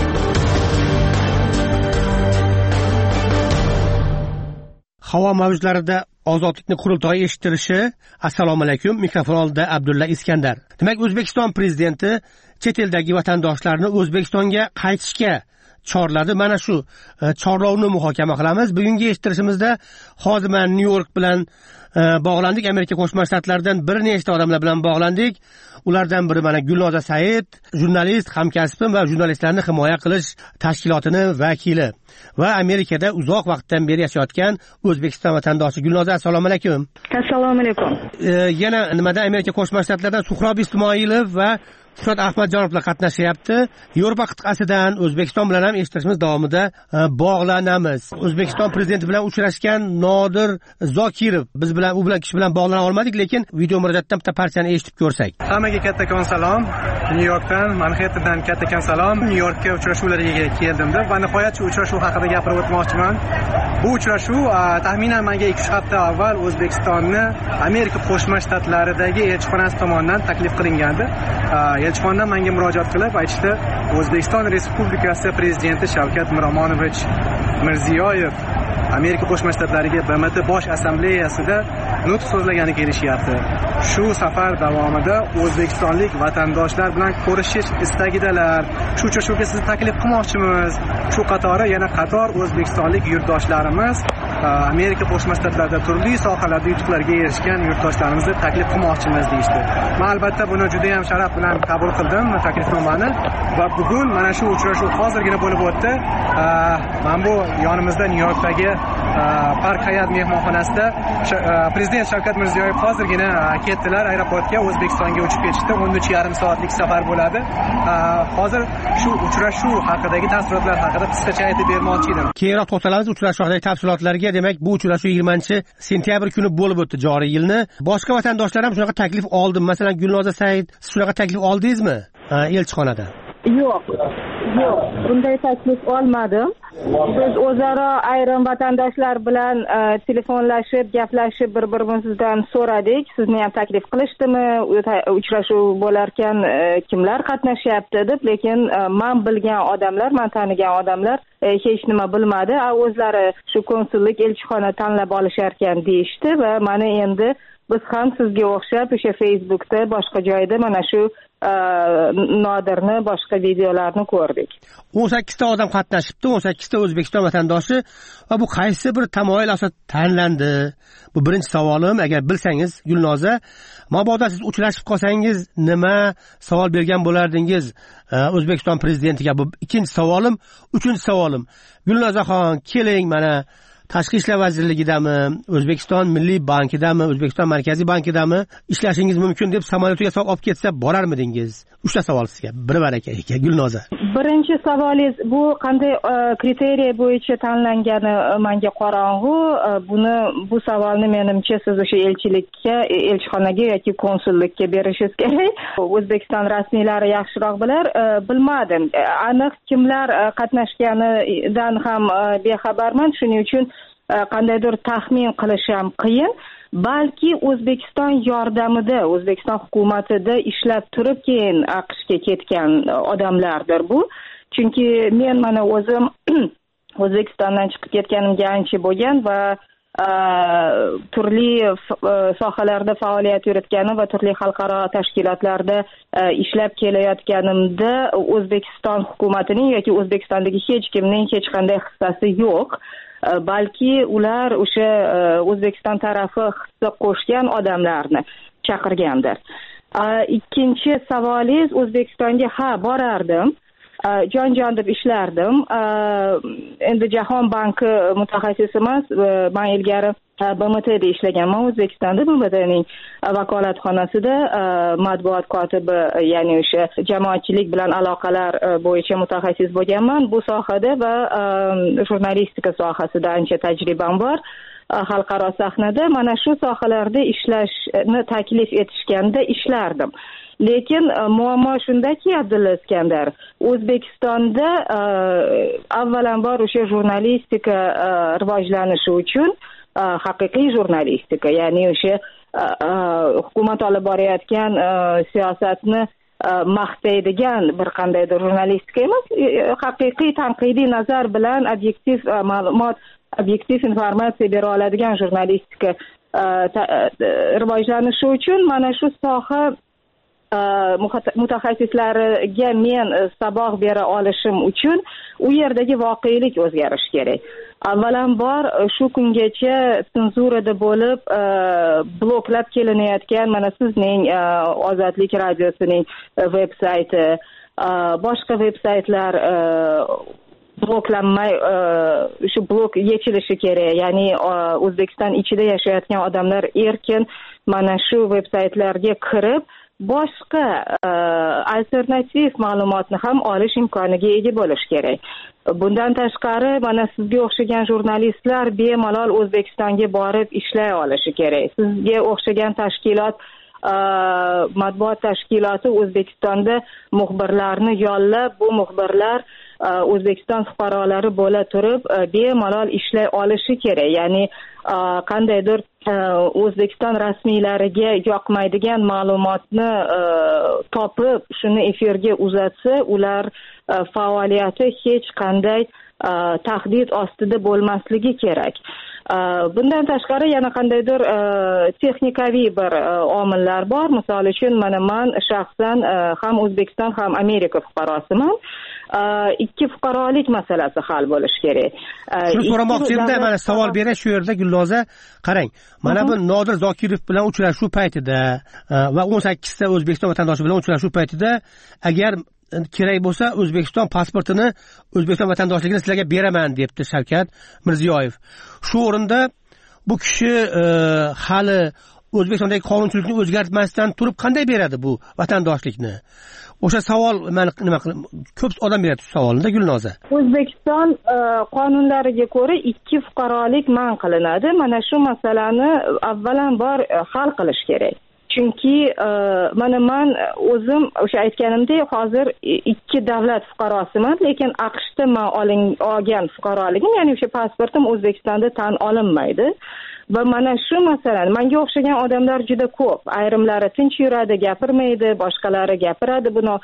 Havo mavjlarida Ozodlikni qurultoyi eshittirishi. Assalomu alaykum. Mikrofon oldida Abdulla Iskandar. Demak, O'zbekiston prezidenti chet eldagi vatandoshlarni O'zbekistonga qaytishga chorladi. Mana shu chorlovni muhokama qilamiz. Bugungi eshittirishimizda hozir men Nyu-York bilan bog'landik. Amerika Qo'shma Shtatlaridan bir nechta odamlar bilan bog'landik. Ulardan biri mana Gulnoza Said, jurnalist, hamkasbim va jurnalistlarni himoya qilish tashkilotini vakili va Amerikada uzoq vaqtdan beri yashayotgan O'zbekiston vatandoshi. Gulnoza, assalomu alaykum. Assalomu alaykum. Yana nimada Amerika Qo'shma Shtatlaridan Suhrob Ismoilov va Furat Ahmadjonovlar qatnashyapti. Yevropa qit'asidan O'zbekiston bilan ham eshittirishimiz davomida bog'lanamiz. O'zbekiston prezidenti bilan uchrashgan Nodir Zokirov biz bilan u bilan kishi bilan bog'lana olmadik, lekin video murojaatdan bitta partiyani eshitib ko'rsak. Hammaga kattakon salom. Nyu-Yorkdan, Manhattandan kattakon salom. Nyu-Yorkka uchrashuvlarga keldimda va nihoyat shu uchrashuv haqida gapirib o'tmoqchiman. Bu uchrashuv taxminan menga ikki uch hafta avval O'zbekistonni Amerika Qo'shma Shtatlaridagi elchixonasi tomonidan taklif qilingandi. Elchixonadan menga murojaat qilib aytishdi, O'zbekiston Respublikasi prezidenti Shavkat Miromonovich Mirziyoyev Amerika Qo'shma Shtatlariga B M T Bosh Assambleyasida nutq so'zlagani kelishyapti. Shu safar davomida o'zbekistonlik vatandoshlar bilan ko'rishish istagidalar. Shu uchrashuvga sizni taklif qilmoqchimiz. Shu qatori yana qator o'zbekistonlik yurtdoshlarimiz Amerika Qo'shma Shtatlarida turli sohalarda yutuqlarga erishgan yurtdoshlarimizni taklif qilmoqchimiz deyishdi. Men albatta buni juda ham sharaf bilan qabul qildim taklifnomani va bugun mana shu uchrashuv hozirgina bo'lib o'tdi. Men bu yonimizda Nyu-Yorkdagi Park Hayat mehmonxonasida prezident Shavkat Mirziyoyev hozirgina ketdilar aeroportga, O'zbekistonga uchib ketishdi. o'n uch yarim soatlik safar bo'ladi. Hozir shu uchrashuv haqidagi taassurotlar haqida qisqacha aytib bermoqchi edim. Keyinroq to'xtalamiz uchrashuv haqidagi tafsilotlarga. Demak, bu uchrashuv yigirmanchi sentyabr kuni bo'lib o'tdi joriy yilni. Boshqa vatandoshlar ham shunaqa taklif oldi. Masalan, Gulnoza Said, siz shunaqa taklif oldingizmi elchixonadan? Yo'q, yo'q, bunday taklif olmadim. Biz o'zaro ayrim vatandoshlar bilan telefonlashib, gaplashib, bir-birimizdan so'radik. Sizni ham taklif qilishdimi? Uchrashuv bo'larkan kimlar qatnashyapti deb, lekin men bilgan odamlar, men tanigan odamlar hech nima bilmadi. O'zlari shu konsullik elchixona tanlab olishar ekan deyishdi va mana endi biz ham sizga o'xshab o'sha Facebookda, boshqa joyda mana shu Nodirni boshqa videolarni ko'rdik. o'n sakkizta odam qatnashibdi, o'n sakkizta O'zbekiston vatandoshi va bu qaysi bir tamoyil asosida tanlandi? Bu birinchi savolim. Agar bilsangiz, Gulnoza, mabodo siz uchrashib qolsangiz nima savol bergan bo'lardingiz O'zbekiston prezidentiga? Bu ikkinchi savolim. Uchinchi savolim. Gulnozaxon, keling, mana Tashqi ishlar vazirligidami, O'zbekiston Milliy bankidami, O'zbekiston Markaziy bankidami ishlashingiz mumkin deb samolyotiga solib olib ketsa borarmidingiz? Uchta savol sizga. Bir barakay, Gulnoza. Birinchi savolingiz bu qanday kriteriy bo'yicha tanlangani menga qorong'u. Buni bu savolni menimcha siz o'sha elchilikka, elchixonaga yoki konsullikka berishingiz kerak. O'zbekiston rasmiylari yaxshiroq bilar. Bilmadim. Aniq kimlar qatnashganidan ham bexabarman. Shuning uchun qandaydir taxmin qilish ham qiyin. Balki O'zbekiston yordamida, O'zbekiston hukumatida ishlab turib keyin AQShga ketgan odamlardir bu. Chunki men mana o'zim O'zbekistondan chiqib ketganimga ancha bo'lgan va turli sohalarda faoliyat yuritganim va turli xalqaro tashkilotlarda ishlab kelayotganimda O'zbekiston hukumatining yoki O'zbekistondagi hech kimning hech qanday hissasi yo'q. Balki ular o'sha O'zbekiston tarafi hissa qo'shgan odamlarni chaqirgandir. Ikkinchi savolingiz, O'zbekistonga ha borardim. Jon-jon deb ishlardim. Endi Jahon banki mutaxassisi emas. Men ilgari B M T'da ishlaganman O'zbekistonda. B M T'ning vakolatxonasida matbuot kotibi, ya'ni o'sha jamoatchilik bilan aloqalar bo'yicha mutaxassis bo'lganman. Bu sohada va jurnalistika sohasida ancha tajribam bor. Xalqaro sahnada mana shu sohalarda ishlashni taklif etishganda ishlardim. Lekin muammo shundaki, Abdulla Iskandar, O'zbekistonda avvalambor o'sha jurnalistika rivojlanishi uchun haqiqiy jurnalistika, ya'ni o'sha hukumat olib borayotgan siyosatni maqtaydigan bir qandaydir jurnalistika emas, haqiqiy tanqidiy nazar bilan obyektiv ma'lumot, obyektiv informatsiya bera oladigan jurnalistika rivojlanishi uchun mana shu soha mutaxassislariga men saboq bera olishim uchun u yerdagi voqelik o'zgarishi kerak. Avvalambor shu kungacha senzurada bo'lib bloklab kelinayotgan mana sizning Ozodlik radiosining veb-sayti, boshqa veb-saytlar bloklanmay shu blok yechilishi kerak. Ya'ni O'zbekiston ichida yashayotgan odamlar erkin mana shu veb-saytlarga kirib boshqa alternativ ma'lumotni ham olish imkoniga ega bo'lish kerak. Bundan tashqari mana sizga o'xshagan jurnalistlar bemalol O'zbekistonga borib ishlay olishi kerak. Sizga o'xshagan tashkilot, matbuot tashkiloti O'zbekistonda muxbirlarni yollab, bu muxbirlar O'zbekiston fuqarolari bo'la turib bemalol ishlay olishi kerak. Ya'ni qandaydir O'zbekiston rasmiylariga yoqmaydigan ma'lumotni topib, shuni efirga uzatsa, ular faoliyati hech qanday tahdid ostida bo'lmasligi kerak. Bundan tashqari yana qandaydir texnikaviy bir omillar bor. Misol uchun, mana men shaxsan ham O'zbekiston ham Amerika fuqarosiman. Ikki fuqarolik masalasi hal bo'lishi kerak. Shuni so'ramoqchi edim, mana savol beray shu yerda Gulnoza. Qarang, mana bu Nodir Zokirov bilan uchrashuv paytida va o'n sakkizta O'zbekiston vatandoshi bilan uchrashuv paytida agar kerak bo'lsa O'zbekiston pasportini, O'zbekiston vatandoshligini sizlarga beraman debdi Shavkat Mirziyoyev. Shu o'rinda bu kishi hali O'zbekistondagi qonunchilikni o'zgartmasdan turib qanday beradi bu vatandoshlikni? O'sha savol men nima qilib ko'p odam beradi shu savolni Gulnoza. O'zbekiston qonunlariga ko'ra ikki fuqarolik man qilinadi. Mana shu masalani avvalambor hal qilish kerak. Chunki mana men o'zim o'sha aytganimdek hozir ikki davlat fuqarosiman, lekin AQShda men olgan fuqaroligim, ya'ni o'sha pasportim O'zbekistonda tan olinmaydi. Va mana shu masalan, menga o'xshagan odamlar juda ko'p. Ayrimlari tinch yuradi, gapirmaydi, boshqalari gapiradi buni.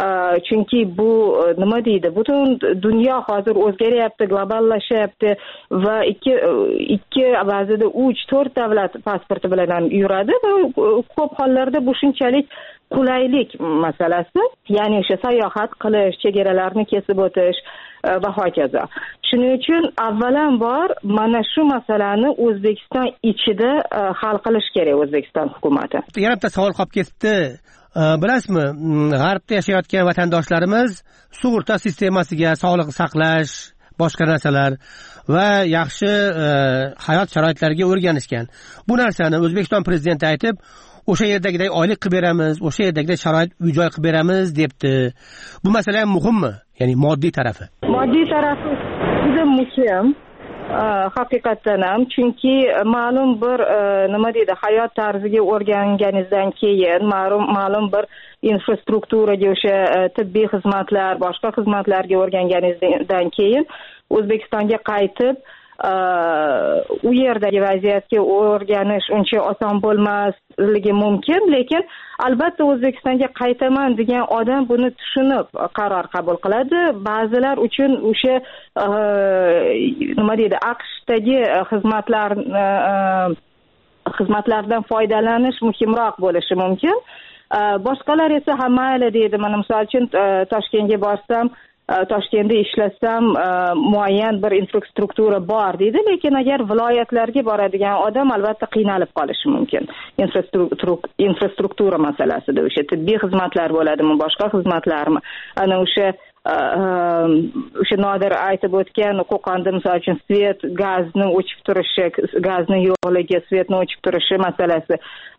Chunki bu nima deydi? Butun dunyo hozir o'zgaryapti, globallashyapti va ikki ikki ba'zida uch to'rt davlat pasporti bilan ham yuradi va ko'p hollarda bu shunchalik qulaylik masalasi, ya'ni o'sha sayohat qilish, chegaralarni kesib o'tish va hokazo. Shuning uchun avvalambor mana shu masalani O'zbekiston ichida hal qilish kerak O'zbekiston hukumati. Yana bitta savol qolib ketdi. Bilasizmi, g'arbda yashayotgan vatandoshlarimiz sug'urta sistemasiga, sog'liqni saqlash, boshqa narsalar va yaxshi hayot sharoitlariga o'rganishgan. Bu narsani O'zbekiston prezidenti aytib, o'sha yerdagiday oylik qilib beramiz, o'sha yerdagiday sharoit uy-joy qilib beramiz debdi. Bu masala ham muhimmi? Ya'ni moddiy tarafi. Moddiy tarafi juda muhim. Haqiqatan ham, chunki ma'lum bir nima deydi, hayot tarziga o'rganganingizdan keyin ma'lum ma'lum bir infrastrukturaga, o'sha tibbiy xizmatlar, boshqa xizmatlarga o'rganganingizdan keyin O'zbekistonga qaytib u yerdagi vaziyatga o'rganish uncha oson bo'lmasligi mumkin, lekin albatta O'zbekistonga qaytaman degan odam buni tushunib qaror qabul qiladi. Ba'zilar uchun o'sha nima deydi, AQShdagi xizmatlar xizmatlardan foydalanish muhimroq bo'lishi mumkin. Boshqalar esa ha mayli deydi. Mana misol uchun Toshkentga borsam, Toshkentda ishlasam muayyan bir infrastruktura bor deydi, lekin agar viloyatlarga boradigan odam albatta qiynalib qolishi mumkin. Infrastruktura masalasida o'sha tibbiy xizmatlar bo'ladimi, boshqa xizmatlarmi, ana o'sha o'sha Nodir aytib o'tgan Qo'qonda misol uchun svet gazni o'chib turishi, gazni yo'qligi, svetni o'chib turishi masalasi.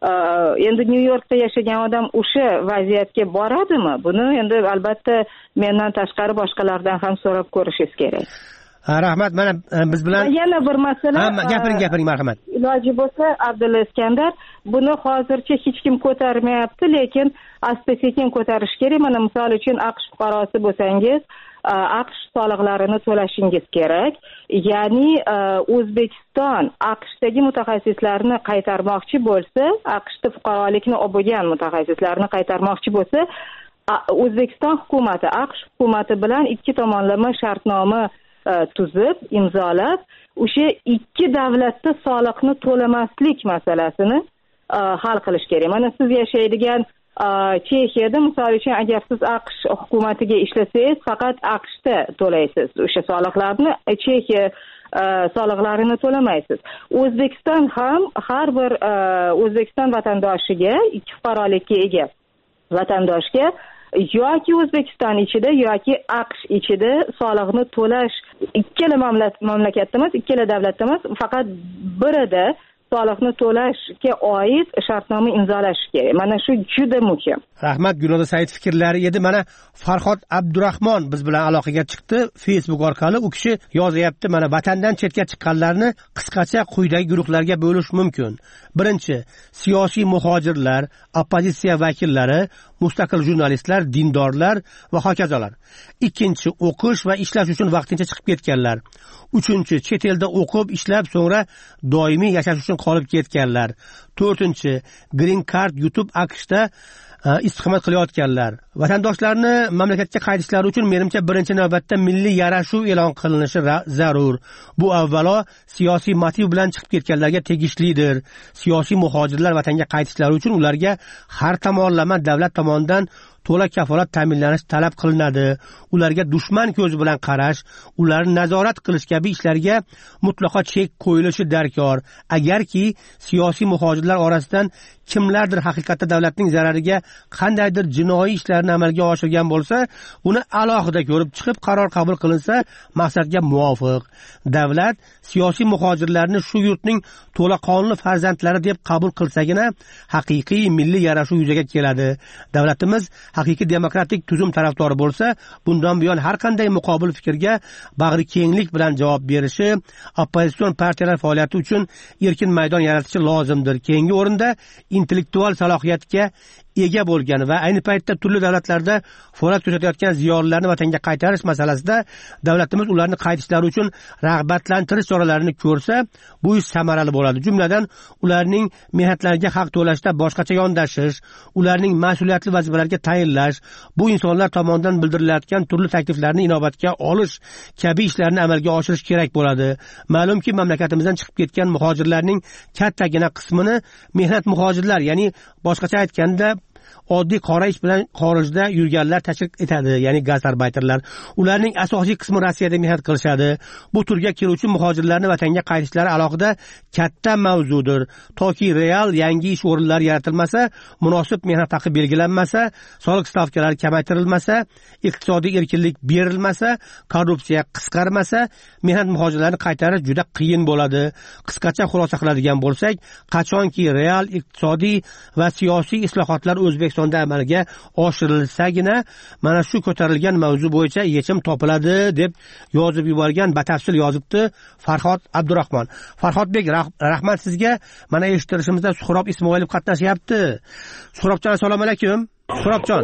Endi Nyu-Yorkda yashagan odam o'sha vaziyatga boradimi? Buni endi albatta mendan tashqari boshqalardan ham so'rab ko'rishingiz kerak. Rahmat, mana biz bilan yana bir masala. Ha, gapiring, gapiring, marhamat. Iloji bo'lsa, Abdulla Iskandar, buni hozircha hech kim ko'tarmayapti, lekin asta-sekin ko'tarish kerak. Mana misol uchun AQSh fuqarosi bo'lsangiz, AQSh soliqlarini to'lashingiz kerak. Ya'ni O'zbekiston AQShdagi mutaxassislarni qaytarmoqchi bo'lsa, AQShda fuqarolikni olib bo'lgan mutaxassislarni qaytarmoqchi bo'lsa, O'zbekiston hukumati AQSh hukumati bilan ikki tomonlama shartnoma tuzib, imzolab, o'sha ikki davlatda soliqni to'lamaslik masalasini hal qilish kerak. Mana siz yashaydigan Chexiyada misol uchun agar siz AQSh hukumatiga ishlasangiz, faqat AQShda to'laysiz o'sha soliqlarni, Chexiya soliqlarini to'lamaysiz. O'zbekiston ham har bir O'zbekiston vatandoshiga, ikki fuqarolikka ega vatandoshga yoki O'zbekiston ichida yoki AQSh ichida soliqni to'lash ikkala mamlakatda emas, ikkala davlatda emas, faqat birida soliqni to'lashga oid shartnoma imzolash kerak. Mana shu juda muhim. Rahmat, Gulnoza Said fikrlari edi. Mana Farhod Abdurahmon biz bilan aloqaga chiqdi Facebook orqali. U kishi yozyapti, mana vatandan chetga chiqqanlarni qisqacha quyidagi guruhlarga bo'lish mumkin. Birinchi, siyosiy muhojirlar, oppozitsiya vakillari, mustaqil jurnalistlar, dindorlar va hokazolar. Ikkinchi, o'qish va ishlash uchun vaqtincha chiqib ketganlar. Uchinchi, chet elda o'qib, ishlab, so'ngra doimiy yashash uchun qolib ketganlar. To'rtinchi, green card yutib AQShda istiqomat qilayotganlar. Vatandoshlarni mamlakatga qaytishlari uchun menimcha birinchi navbatda milliy yarashuv e'lon qilinishi zarur. Bu avvalo siyosiy motiv bilan chiqib ketganlarga tegishlidir. Siyosiy muhojirlar vatanga qaytishlari uchun ularga har tomonlama davlat tomonidan to'la kafolat ta'minlanish talab qilinadi. Ularga dushman ko'zi bilan qarash, ularni nazorat qilish kabi ishlarga mutlaqo chek qo'yilishi darkor. Agarki siyosiy muhojirlar orasidan kimlardir haqiqatda davlatning zarariga qandaydir jinoiy ishlarni amalga oshirgan bo'lsa, uni alohida ko'rib chiqib qaror qabul qilinsa, maqsadga muvofiq. Davlat siyosiy muhojirlarni shu yurtning to'la qonli farzandlari deb qabul qilsagina haqiqiy milliy yarashuv yuzaga keladi. Davlatimiz haqiqiy demokratik tuzum tarafdori bo'lsa, bundan buyon har qanday muqobil fikrga bag'ri kenglik bilan javob berishi, oppozitsion partiyalar faoliyati uchun erkin maydon yaratishi lozimdir. Keyingi o'rinda intellektual salohiyatga ega bo'lgan va ayni paytda turli davlatlarda faoliyat ko'rsatayotgan ziyolilarni vatanga qaytarish masalasida davlatimiz ularni qaytishlari uchun rag'batlantirish choralarini ko'rsa, bu ish samarali bo'ladi. Jumladan, ularning mehnatlariga haq to'lashda boshqacha yondashish, ularning mas'uliyatli vazifalarga tayinlash, bu insonlar tomonidan bildirilayotgan turli takliflarni inobatga olish kabi ishlarni amalga oshirish kerak bo'ladi. Ma'lumki, mamlakatimizdan chiqib ketgan muhojirlarning kattagina qismini mehnat muhojirlar, ya'ni boshqacha aytganda oddiy qora ish bilan xorijda yurganlar tashkil etadi, ya'ni gastarbayterlar. Ularning asosiy qismi Rossiyada mehnat qilishadi. Bu turga kiruvchi muhojirlarni vatanga qaytishlari alohida katta mavzudir. Toki real yangi ish o'rinlari yaratilmasa, munosib mehnat haqi belgilanmasa, soliq stavkalari kamaytirilmasa, iqtisodiy erkinlik berilmasa, korrupsiya qisqarmasa, mehnat muhojirlarini qaytarish juda qiyin bo'ladi. Qisqacha xulosa qiladigan bo'lsak, qachonki real iqtisodiy va siyosiy islohotlar O'zbekistonda amalga oshirilsagina mana shu ko'tarilgan mavzu bo'yicha yechim topiladi deb yozib yuborgan, batafsil yozibdi Farhod Abdurahmon. Farhodbek, rahmat sizga. Mana eshittirishimizda Suhrob Ismoilov qatnashyapti. Suhrobjon, assalomu alaykum. Suhrobjon.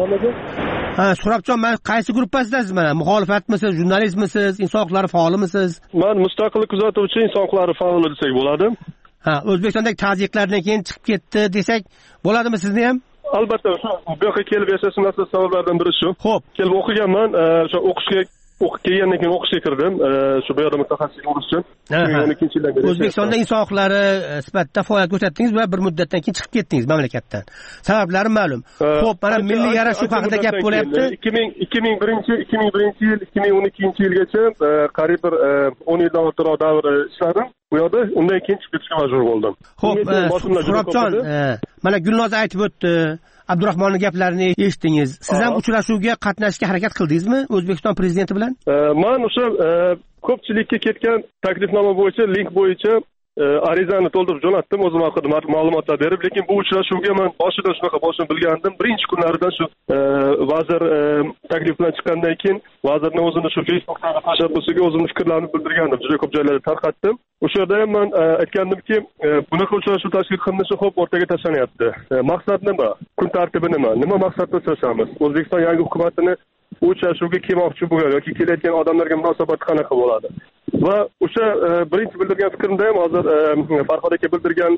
Ha, Suhrobjon, men qaysi gruppasidasiz? Mana muxolifatmisiz, jurnalistmisiz, inson huquqlari faolimisiz? Men mustaqillik kuzatuvchi inson huquqlari faoli desak bo'ladi. Ha, O'zbekistondagi tazyiqlardan keyin chiqib ketdi desak bo'ladimi sizni ham? Albatta, bu yoqqa kelib yashashim asl sabablardan biri shu. Xo'p, kelib o'qiganman, o'sha o'qishga o'qib kelgandan keyin o'qishga kirdim, shu bu yerda mutaxassislik bo'lish uchun. o'n ikkinchi yildan beri O'zbekistonda inson huquqlari sifatida faoliyat ko'rsatdingiz va bir muddatdan keyin chiqib ketdingiz mamlakatdan. Sabablari ma'lum. Xo'p, mana milliy yarashuv haqida gap bo'lyapti. ikki ming birinchi ikki ming birinchi yil, ikki ming o'n ikkinchi yilgacha qariyb bir o'n yildan ortiqroq davr ishladim. Bu yerda undan keyin chiqib ketishga majbur bo'ldim. Xo'p, Suhrobjon, mana Gulnoza aytib o'tdi. Abdurahmonning gaplarini eshitdingiz. Siz ham uchrashuvga qatnashishga harakat qildingizmi O'zbekiston prezidenti bilan? Men o'sha ko'pchilikka ketgan taklifnoma bo'yicha, link bo'yicha arizani to'ldirib jo'natdim, o'zim haqida ma'lumotlar berib, lekin bu uchrashuvga men boshidan shunaqa boshini bilgandim. Birinchi kunlaridan shu vazir taklif bilan chiqqandan keyin vazirning o'zini shu Facebook'dagi tashabbusiga o'zimning fikrlarimni bildirgandim. Juda ko'p joylarda tarqatdim. O'sha yerda ham men aytgandimki, bunaqa uchrashuv tashkil qilinishi xo'p o'rtaga tashlanyapti. Maqsad nima? Kun tartibi nima? Nima maqsadda uchrashamiz? O'zbekiston yangi hukumatini uchrashuvga kelmoqchi bo'lgan yoki kelayotgan odamlarga munosabati qanaqa bo'ladi? Va o'sha birinchi bildirgan fikrimda ham hozir Farhod aka bildirgan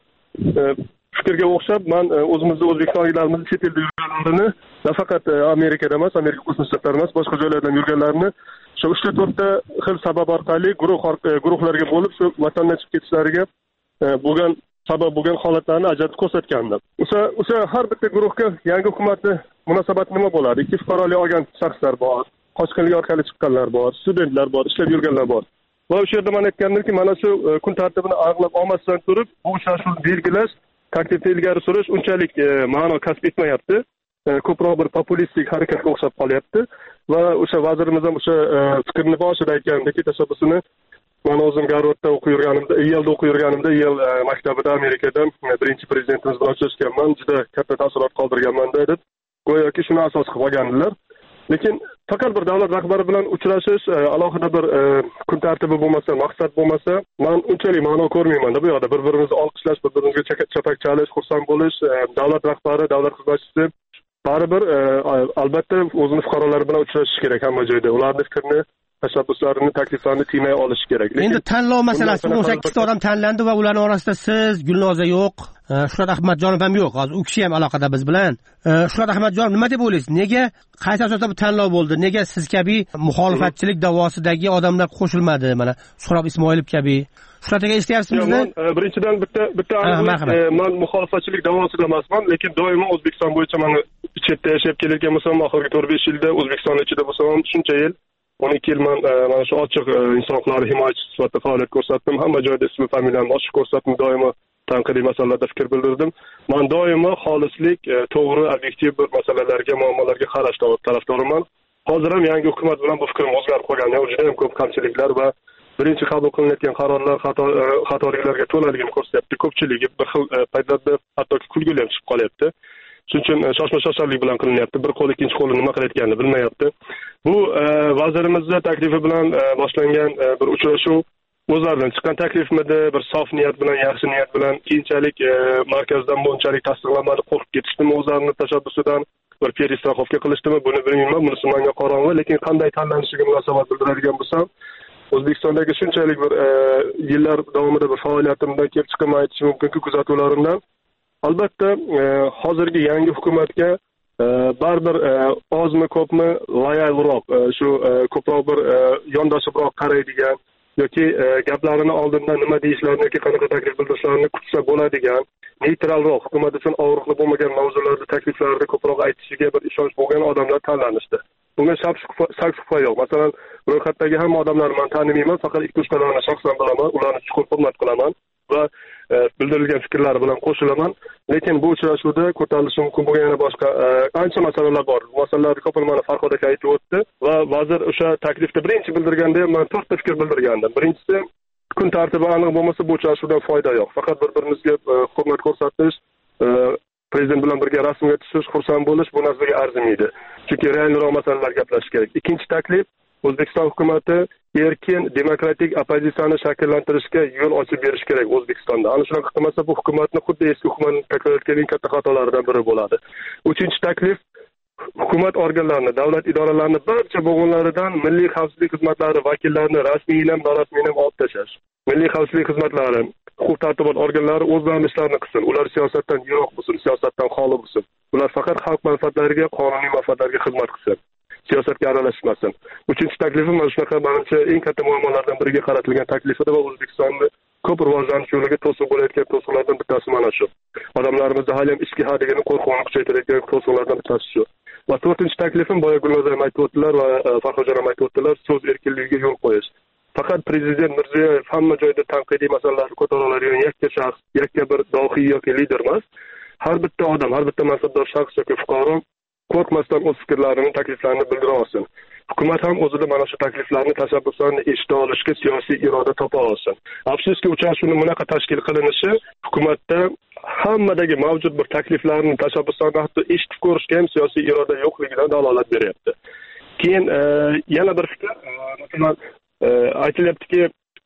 fikrga o'xshab men o'zimizni o'zbekistonliklarimizni chet elda yurganlarini, nafaqat Amerikada emas, Amerika Qo'shma Shtatlarida emas, boshqa joylardan yurganlarini shu uch to'rtta xil sabab orqali guruh guruhlarga bo'lib shu vatandan chiqib ketishlariga bo'lgan sabab bo'lgan holatlarni ajratib ko'rsatgandim. O'sha o'sha har bitta guruhga yangi hukumatni munosabati nima bo'ladi? Ikki fuqarolik olgan shaxslar bor, qochqinlik orqali chiqqanlar bor, studentlar bor, ishlab yurganlar bor. Va o'sha yerda men aytgandimki, mana shu kun tartibini aniqlab olmasdan turib, bu uchrashuvni belgilash, taklifni ilgari surish unchalik ma'no kasb etmayapti. Ko'proq bir populistik harakatga o'xshab qolyapti. Va o'sha vazirimiz ham o'sha fikrni boshida aytgandiki, tashabbusini men o'zim Garvardda o'qib yurganimda, Yelda o'qib yurganimda, Yel maktabida Amerikada birinchi prezidentimiz bilan uchrashganman, juda katta taassurot qoldirganman dedi. Go'yoki shuni asos qilib olgandilar. Lekin faqat bir davlat rahbari bilan uchrashish, alohida bir kun tartibi bo'lmasa, maqsad bo'lmasa, men unchalik ma'no ko'rmayman. Bu yoqda bir-birimizni olqishlash, bir-birimizga chapak chalish, xursand bo'lish, davlat rahbari, davlat xizmatchisi baribir albatta o'zini fuqarolari bilan uchrashish kerak hamma joyda. Ularning fikrini, tashabbuslarini, takliflarini tiymay olish kerak. Endi tanlov masalasi o'n sakkizta odam tanlandi va ularning orasida siz, Gulnoza yo'q, Shuhrat Ahmadjonov ham yo'q. Hozir u kishi ham aloqada biz bilan. Shuhrat Ahmadjonov nima deb o'ylaysiz? Nega qaysi asosda bu tanlov bo'ldi? Nega siz kabi muxolifatchilik da'vosidagi odamlar qo'shilmadi? Mana Suhrob Ismoilov kabi. Shuhrat aka eshityapsizmi? Birinchidan bitta bitta men muxolifatchilik da'vosida emasman, lekin doimo O'zbekiston bo'yicha men chetda yashab kelayotgan bo'lsam, oxirgi to'rt besh yilda O'zbekiston ichida bo'lsam ham shuncha yil o'n ikki yil men mana shu ochiq inson huquqlari himoyachisi sifatida faoliyat ko'rsatdim. Hamma joyda ism familiyamni ochiq ko'rsatdim, doimo tanqidiy masalalarda fikr bildirdim. Men doimo xolislik, to'g'ri, obyektiv bir masalalarga, muammolarga qarash tarafdoriman. Hozir ham yangi hukumat bilan bu fikrim o'zgarib qolgan. Juda ham ko'p kamchiliklar va birinchi qabul qilinayotgan qarorlar xatoliklarga to'laligini ko'rsatyapti. Ko'pchiligi bir xil paytlarda hattoki kulgili ham chiqib qolyapti. Shuning uchun shoshma shosharlik bilan qilinyapti. Bir qo'l ikkinchi qo'li nima qilayotganini bilmayapti. Bu vazirimizning taklifi bilan boshlangan bir uchrashuv o'zlaridan chiqqan taklifmidi, bir sof niyat bilan, yaxshi niyat bilan, keyinchalik markazdan bunchalik tasdiqlanmadi, qo'rqib ketishdimi o'zlarining tashabbusidan, bir peristraxovka qilishdimi, buni bilmayman, bunisi menga qorong'i, lekin qanday tanlanishiga munosabat bildiradigan bo'lsam, O'zbekistondagi shunchalik bir yillar davomida bir faoliyatimdan kelib chiqib aytishim mumkinki, kuzatuvlarimdan albatta hozirgi yangi hukumatga baribir ozmi ko'pmi loyalroq, shu ko'proq bir yondashibroq qaraydigan yoki gaplarini oldindan nima deyishlarini yoki qanaqa taklif bildirishlarini kutsa bo'ladigan, neytralroq, hukumat uchun og'riqli bo'lmagan mavzularda, takliflarda ko'proq aytishiga bir ishonch bo'lgan odamlar tanlanishdi. Bunga shak shubha yo'q. Masalan, ro'yxatdagi hamma odamlarni men tanimayman, faqat ikki uch talarni shaxsan bilaman, ularni chuqur hurmat qilaman va bildirilgan fikrlari bilan qo'shilaman. Lekin bu uchrashuvda ko'tarilishi mumkin bo'lgan yana boshqa ancha masalalar bor. Bu masalalarni ko'pini mana Farhod aka aytib o'tdi va vazir o'sha taklifni birinchi bildirganda men to'rtta fikr bildirgandim. Birinchisi, kun tartibi aniq bo'lmasa bu uchrashuvdan foyda yo'q. Faqat bir-birimizga hurmat ko'rsatish, prezident bilan birga rasmga tushish, xursand bo'lish bu narsaga arzimaydi. Chunki realroq masalalar gaplashish kerak. Ikkinchi taklif, O'zbekiston hukumatı erkin demokratik opozitsiyani shakllantirishga yo'l ochib berish kerak O'zbekistonda. Ana shunaqa qilmasa bu hukumatni xuddi eski hukumatni takrorlayotgan eng katta xatolaridan biri bo'ladi. Uchinchi taklif, hukumat organlarini, davlat idoralarini barcha bo'g'inlaridan milliy xavfsizlik xizmatlari vakillarini rasmiy ham, norasmiy ham olib tashlash. Milliy xavfsizlik xizmatlari, huquq tartibot organlari o'zlarining ishlarini qilsin. Ular siyosatdan yiroq bo'lsin, siyosatdan xoli bo'lsin. Ular faqat xalq manfaatlariga, qonuniy manfaatlarga xizmat qilsin. Siyosatga aralashmasin. Uchinchi taklifim mana shunaqa menimcha eng katta muammolardan biriga qaratilgan taklif edi va O'zbekistonni ko'p rivojlanish yo'liga to'siq bo'layotgan to'siqlardan bittasi mana shu. Odamlarimizda hali ham ichki hadegini qo'rquvni kuchaytiradigan to'siqlardan bittasi shu. Va to'rtinchi taklifim boya Gulnoza ham aytib o'tdilar va Farhodjon ham aytib o'tdilar, so'z erkinligiga yo'l qo'yish. Faqat prezident Mirziyoyev hamma joyda tanqidiy masalalarni ko'tara oladigan yakka shaxs, yakka bir dohiy yoki lider emas. har bitta odam, har bitta mansabdor shaxs yoki fuqaro qo'rqmasdan o'z fikrlarini, takliflarini bildira olsin. Hukumat ham o'zida mana shu takliflarni, tashabbuslarni eshita olishga siyosiy iroda topa olsin. Afsuski, uchrashuvning bunaqa tashkil qilinishi hukumatda hammadagi mavjud bir takliflarni, tashabbuslarni hatto eshitib ko'rishga ham siyosiy iroda yo'qligidan dalolat beryapti. Keyin yana bir fikr, masalan, aytilyaptiki,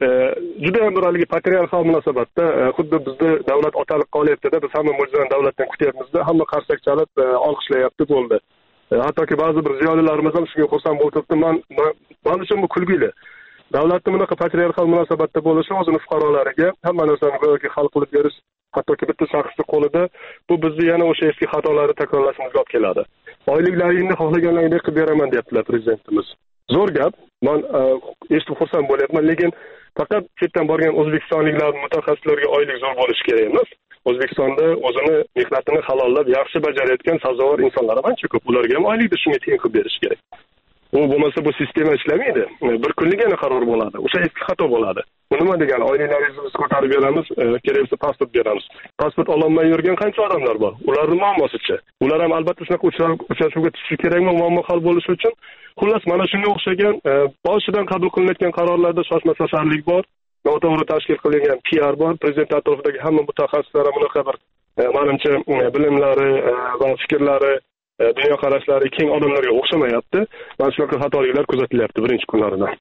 juda ham bir haligi patriarxal munosabatda xuddi bizni davlat otaliq qolyapti-da, biz hamma mo'jizani davlatdan kutyapmiz-da, hamma qarsak chalib olqishlayapti bo'ldi. Hattoki ba'zi bir ziyolilarimiz ham shunga xursand bo'lib turibdi. Men men uchun bu kulgili. Davlatning bunaqa patriarxal munosabatda bo'lishi o'zini fuqarolariga hamma narsani go'yoki hal qilib berish, hattoki bitta shaxsning qo'lida, bu bizni yana o'sha eski xatolarni takrorlashimizga olib keladi. Oyliklaringni xohlaganlaringdek qilib beraman deyaptilar prezidentimiz. Zo'r gap. Men eshitib xursand bo'lyapman, lekin faqat chetdan borgan o'zbekistonliklar, mutaxassislarga oylik zo'r bo'lishi kerak emas. O'zbekistonda o'zini mehnatini halollab yaxshi bajarayotgan sazovor insonlar ancha ko'p. Ularga ham oylikni shunga teng qilib berish kerak. U bo'lmasa bu sistema ishlamaydi. Bir kunligina qaror bo'ladi. O'sha eski xato bo'ladi. Bu nima degani? Oyliklaringizni biz ko'tarib beramiz, kerak bo'lsa pasport beramiz. Pasport ololmay yurgan qancha odamlar bor? Ularning muammosicha. Ular ham albatta shunaqa uchrashuvga tushishi kerakmi, muammo hal bo'lishi uchun? Xullas, mana shunga o'xshagan boshidan qabul qilinayotgan qarorlarda shoshma-shosharlik bor. Noto'g'ri tashkil qilingan P R bor. Prezident atrofidagi hamma mutaxassislar bunaqa bir menimcha bilimlari va fikrlari, dunyoqarashlari keng odamlarga o'xshamayapti. Mana shunaqa xatoliklar kuzatilyapti birinchi kunlaridan.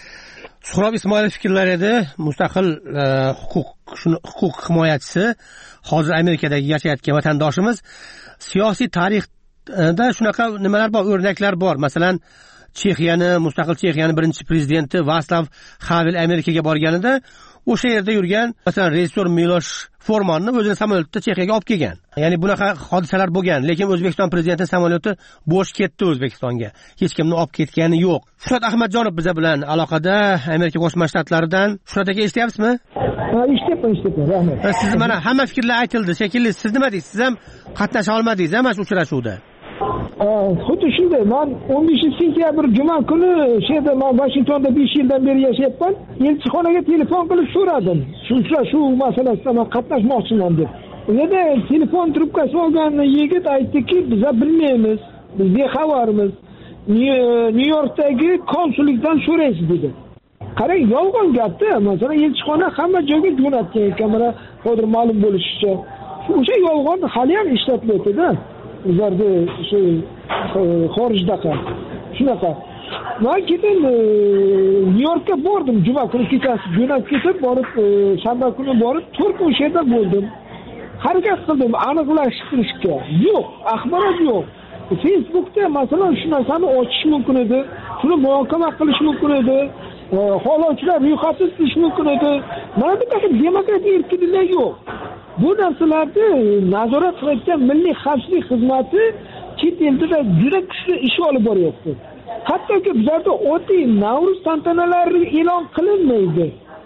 Suhrob Ismoilov fikrlari edi. Mustaqil huquq huquq himoyachisi, hozir Amerikadagi yashayotgan vatandoshimiz. Siyosiy tarixda shunaqa nimalar bor, o'rnaklar bor. Masalan, Chexiyani, mustaqil Chexiyani birinchi prezidenti Vaslav Havel Amerikaga borganida o'sha yerda yurgan, masalan, rejissor Milosh Formanni o'zini samolyotda Chexiyaga olib kelgan. Ya'ni bunaqa hodisalar bo'lgan, lekin O'zbekiston prezidenti samolyoti bo'sh ketdi O'zbekistonga. Hech kimni olib ketgani yo'q. Shuhrat Ahmadjonov biz bilan aloqada, Amerika Qo'shma Shtatlaridan. Shuhrat aka, eshityapsizmi? Ha, eshityapman, eshityapman. Rahmat. Siz mana hamma fikrlar aytildi. Shekilli, siz nima deysiz? Siz ham qatnasha olmadingiz mana shu uchrashuvda. Xuddi shunday. Men o'n beshinchi sentyabr juma kuni shu yerda, men Vashingtonda besh yildan beri yashayapman. Elchixonaga telefon qilib so'radim. Shu uchrashuv masalasida men qatnashmoqchiman deb. U yerda telefon trubkasi olgan yigit aytdiki, biz bilmaymiz, biz bexabarmiz. Nyu-Yorkdagi konsullikdan so'raysiz dedi. Qarang, yolg'on gapda. Masalan, elchixona hamma joyga jo'natgan ekan, mana hozir ma'lum bo'lishicha. O'sha yolg'on hali ham ishlatilyapti-da. Ularda shu xorijdaqa shunaqa. Men keyin Nyu-Yorkka bordim, juma kuni kechasi jo'nab ketib, borib shanba kuni borib to'rt o'sha yerda bo'ldim. Harakat qildim aniqlashtirishga. Yo'q, axborot yo'q. Facebookda masalan shu narsani ochish mumkin edi, shuni muhokama qilish mumkin edi, xohlovchilar ro'yxatga tushirish mumkin edi. Mana bunaqa demokratik erkinliklar yo'q. Bu narsalarni nazorat qilayotgan Milliy xavfsizlik xizmati chet elda juda kuchli ish olib boryapti. Hattoki bizlarda oddiy Navro'z tantanalari e'lon qilinmaydi.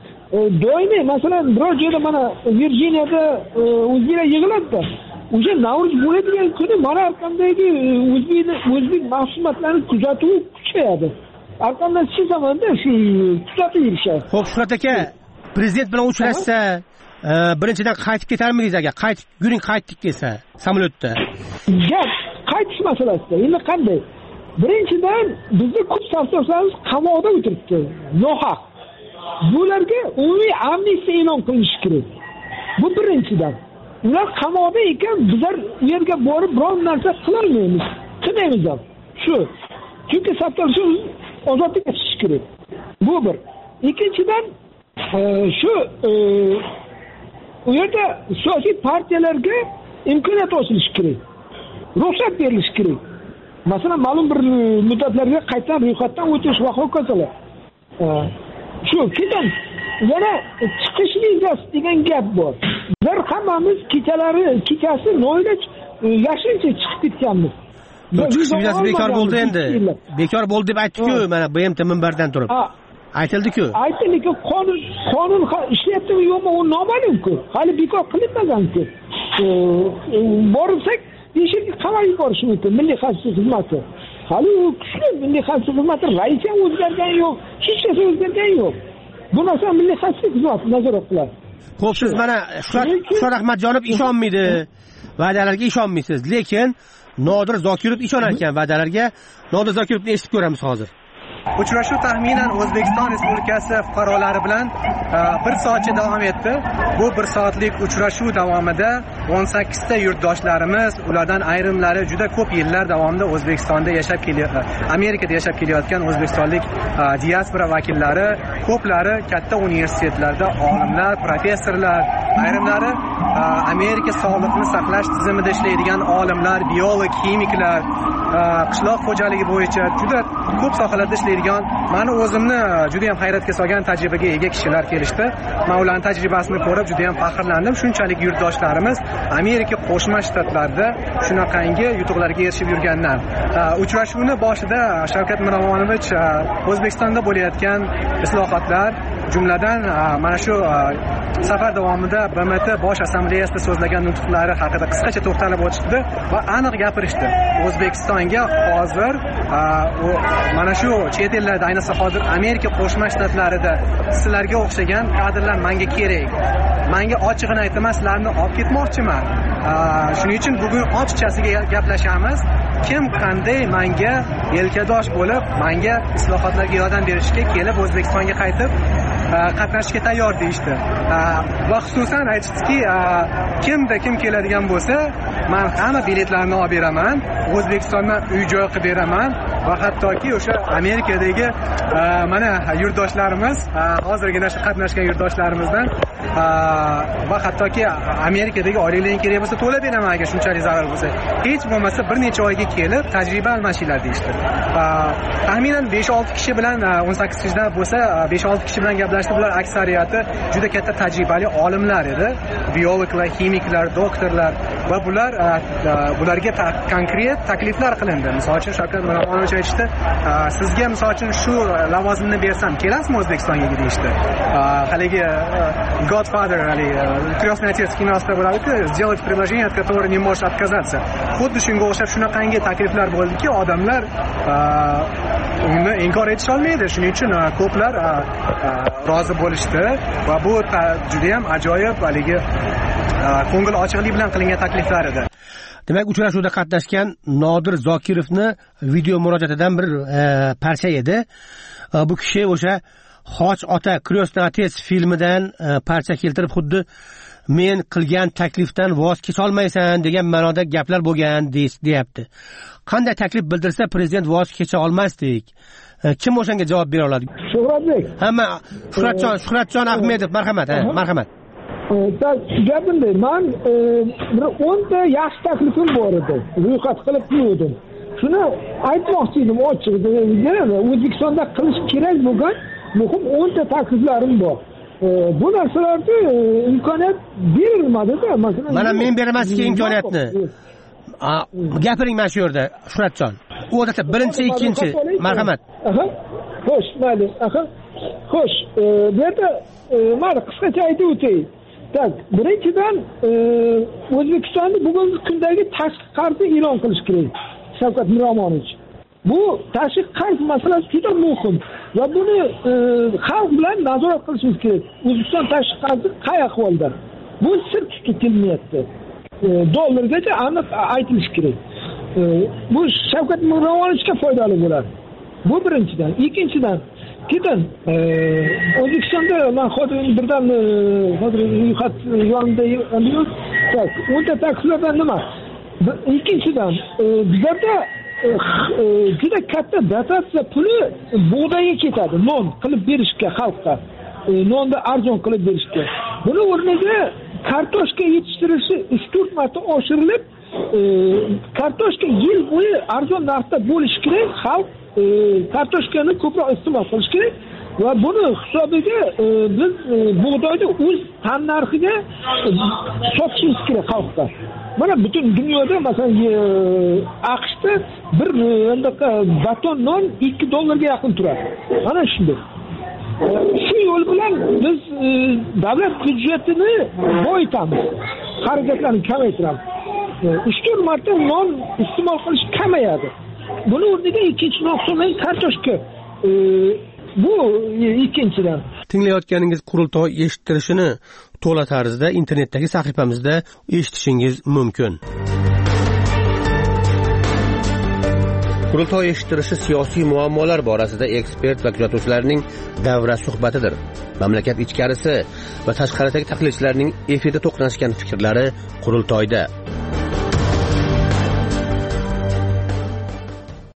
Doimiy masalan biror joyda mana Virjiniyada o'zbeklar yig'iladi. O'sha Navro'z bo'ladigan kuni mana Arqamdagi o'zbek o'zbek mahsulotlarini kuzatuv kuchayadi. Arqamdan shu zamonda shu kuzatib yurishadi. Xo'p, Shuhrat aka, prezident bilan uchrashsa, birinchidan qaytib ketarmidingiz agar qaytib yuring, qaytdik desa samolyotda? Gap qaytish masalasida. Endi qanday? Birinchidan bizni ko'p savdolarimiz qamoqda o'tiribdi, nohaq. Bularga umumiy amnistiya e'lon qilinishi kerak. Bu birinchidan. Ular qamoqda ekan, bizlar u yerga borib biror narsa qilolmaymiz. Qilmaymiz ham. Shu. Chunki savdolar ozodlikka chiqish kerak. Bu bir. Ikkinchidan shu u yerda siyosiy partiyalarga imkoniyat ochilishi kerak. Ruxsat berilishi kerak. Masalan, ma'lum bir muddatlarga qaytadan ro'yxatdan o'tish va hokazolar. Shu keyin yana chiqish vizasi degan gap bor. Bizlar hammamiz kechalari, kechasi noiloj yashincha chiqib ketganmiz. Chiqish vizasi bekor bo'ldi endi. Bekor bo'ldi deb aytdi-ku, mana B M T minbardan turib. Aytildi-ku. Aytildi-ku, qonun qonun ishlayaptimi yo'qmi, u noma'lum-ku. Hali bekor qilinmagan-ku. Borsak, ishga qamal yuborish mumkin Milliy xavfsizlik xizmati. Hali u kuchli Milliy xavfsizlik xizmati raisi ham o'zgargan yo'q, hech narsa o'zgargan yo'q. Bu narsa Milliy xavfsizlik xizmati nazorat qiladi. xo'p siz mana Shuhrat Ahmadjonov ishonmaydi, va'dalarga ishonmaysiz, lekin Nodir Zokirov ishonar ekan va'dalarga. Nodir Zokirovni eshitib ko'ramiz hozir. Uchrashuv taxminan O'zbekiston Respublikasi fuqarolari bilan bir soatcha davom etdi. Bu bir soatlik uchrashuv davomida o'n sakkizta yurtdoshlarimiz, ulardan ayrimlari juda ko'p yillar davomida O'zbekistonda yashab kelayotgan, Amerikada yashab kelayotgan o'zbekistonlik diaspora vakillari, ko'plari katta universitetlarda olimlar, professorlar, ayrimlari Amerika sog'liqni saqlash tizimida ishlaydigan olimlar, biolog, kimiklar, qishloq xo'jaligi bo'yicha juda ko'p sohalarda ishlaydigan, meni o'zimni juda ham hayratga solgan tajribaga ega kishilar kelishdi. Men ularning tajribasini ko'rib juda ham faxrlandim. Shunchalik yurtdoshlarimiz Amerika Qo'shma Shtatlarida shunaqangi yutuqlarga erishib yurgandan. Uchrashuvni boshida Shavkat Miromonovich O'zbekistonda bo'layotgan islohotlar, jumladan mana shu safar davomida B M T bosh assambleyasida so'zlagan nutqlari haqida qisqacha to'xtalib o'tishdi va aniq gapirishdi. O'zbekistonga hozir mana shu chet ellarda, ayniqsa hozir Amerika Qo'shma Shtatlarida sizlarga o'xshagan kadrlar menga kerak. Menga ochig'ini aytaman, sizlarni olib ketmoqchiman. Shuning uchun bugun ochiqchasiga gaplashamiz. Kim qanday menga yelkadosh bo'lib, menga islohotlarga yordam berishga kelib O'zbekistonga qaytib qatnashishga tayyor deyishdi. Va xususan aytishdiki, kimda kim keladigan bo'lsa, men hamma biletlarni olib beraman, O'zbekistondan uy-joy qilib beraman va hattoki o'sha Amerikadagi mana yurtdoshlarimiz, hozirgina qatnashgan yurtdoshlarimizdan va hattoki Amerikadagi oilalarga kerak bo'lsa to'lab beraman agar shunchalik zarar bo'lsa. Hech bo'lmasa bir necha oyga kelib tajriba almashinglar deyishdi. Taxminan besh olti kishi bilan, o'n sakkiz kishidan bo'lsa besh olti kishi bilan gaplashdi. Bular aksariyati juda katta tajribali olimlar edi, biologlar, kimiklar, doktorlar va bular bularga konkret takliflar qilindi. Misol uchun Shavkat Miromonovich aytishdi, sizga misol uchun shu lavozimni bersam kelasizmi O'zbekistonga deyishdi. Haligi Godfather, haligi Krestный отец kinosida bo'ladi-ku, сделать предложение, от которого не можешь отказаться. Xuddi shunga o'xshab shunaqangi takliflar bo'ldiki, odamlar uni inkor etisha olmaydi. Shuning uchun ko'plar rozi bo'lishdi va bu juda ham ajoyib, haligi ko'ngil ochiqlik bilan qilingan takliflar edi. Demak, uchrashuvda qatnashgan Nodir Zokirovni video murojaatidan bir parcha edi. Bu kishi o'sha Xoch ota Krestный отец filmidan parcha keltirib, xuddi men qilgan taklifdan voz kecha olmaysan degan ma'noda gaplar bo'lgan deyapti. Qanday taklif bildirsa prezident voz kecha olmasdik? Kim o'shanga javob bera oladi? Shuhratbek. Hamma Shuhratjon, Shuhratjon Ahmedov, marhamat, ha, marhamat. Gapimda men bir o'nta yaxshi taklifim bor edi. Ro'yxat qilib qo'ydim. Shuni aytmoqchi edim ochiq. O'zbekistonda qilish kerak bo'lgan muhim o'nta takliflarim bor. Bu narsalarga imkoniyat berilmadi-da, masalan. Mana men bermaslikka imkoniyatni. Gapiring mana shu yerda, Shuhratjon. U odatda birinchi, ikkinchi, marhamat. Aha. Xo'sh, mayli. Aha. Xo'sh, bu yerda mana qisqacha aytib o'tay. Tak, birinchidan O'zbekistonda bugungi kundagi tashqi qarzni e'lon qilish kerak. Shavkat Miromonovich. Bu tashqi qarz masalasi juda muhim va buni xalq bilan nazorat qilishimiz kerak. O'zbekiston tashqi qarzi qay ahvolda? Bu sir tutilmayapti. Dollargacha aniq aytilishi kerak. Bu Shavkat Miromonovichga foydali bo'ladi. Bu birinchidan. Ikkinchidan, ketin O'zbekistonda men hozir birdan hozir ro'yxat yonimda yo'q. Tak, o'nta takliflardan nima? Ikkinchidan, bizlarda juda katta dotatsiya puli bug'doyga ketadi, non qilib berishga xalqqa, nonni arzon qilib berishga. Buni o'rniga kartoshka yetishtirilishi uch to'rt marta oshirilib, kartoshka yil bo'yi arzon narxda bo'lishi kerak, xalq kartoshkani ko'proq iste'mol qilish kerak va buni hisobiga biz bug'doyni o'z tan narxiga sotishimiz kerak xalqqa. Mana butun dunyoda, masalan, AQShda bir bundaqa baton non ikki dollarga yaqin turadi. Mana shunday. Shu yo'l bilan biz davlat byudjetini boyitamiz, xarajatlarni kamaytiramiz. uch to'rt marta non iste'mol qilish kamayadi. Buni o'rniga ikkinchi narx so'may kartoshka. Bu ikkinchidan. tinglayotganingiz qurultoy eshittirishini to'la tarzda internetdagi sahifamizda eshitishingiz mumkin. Qurultoy eshittirishi siyosiy muammolar borasida ekspert va kuzatuvchilarning davra suhbatidir. Mamlakat ichkarisi va tashqaridagi tahlilchilarning efirda to'qnashgan fikrlari qurultoyda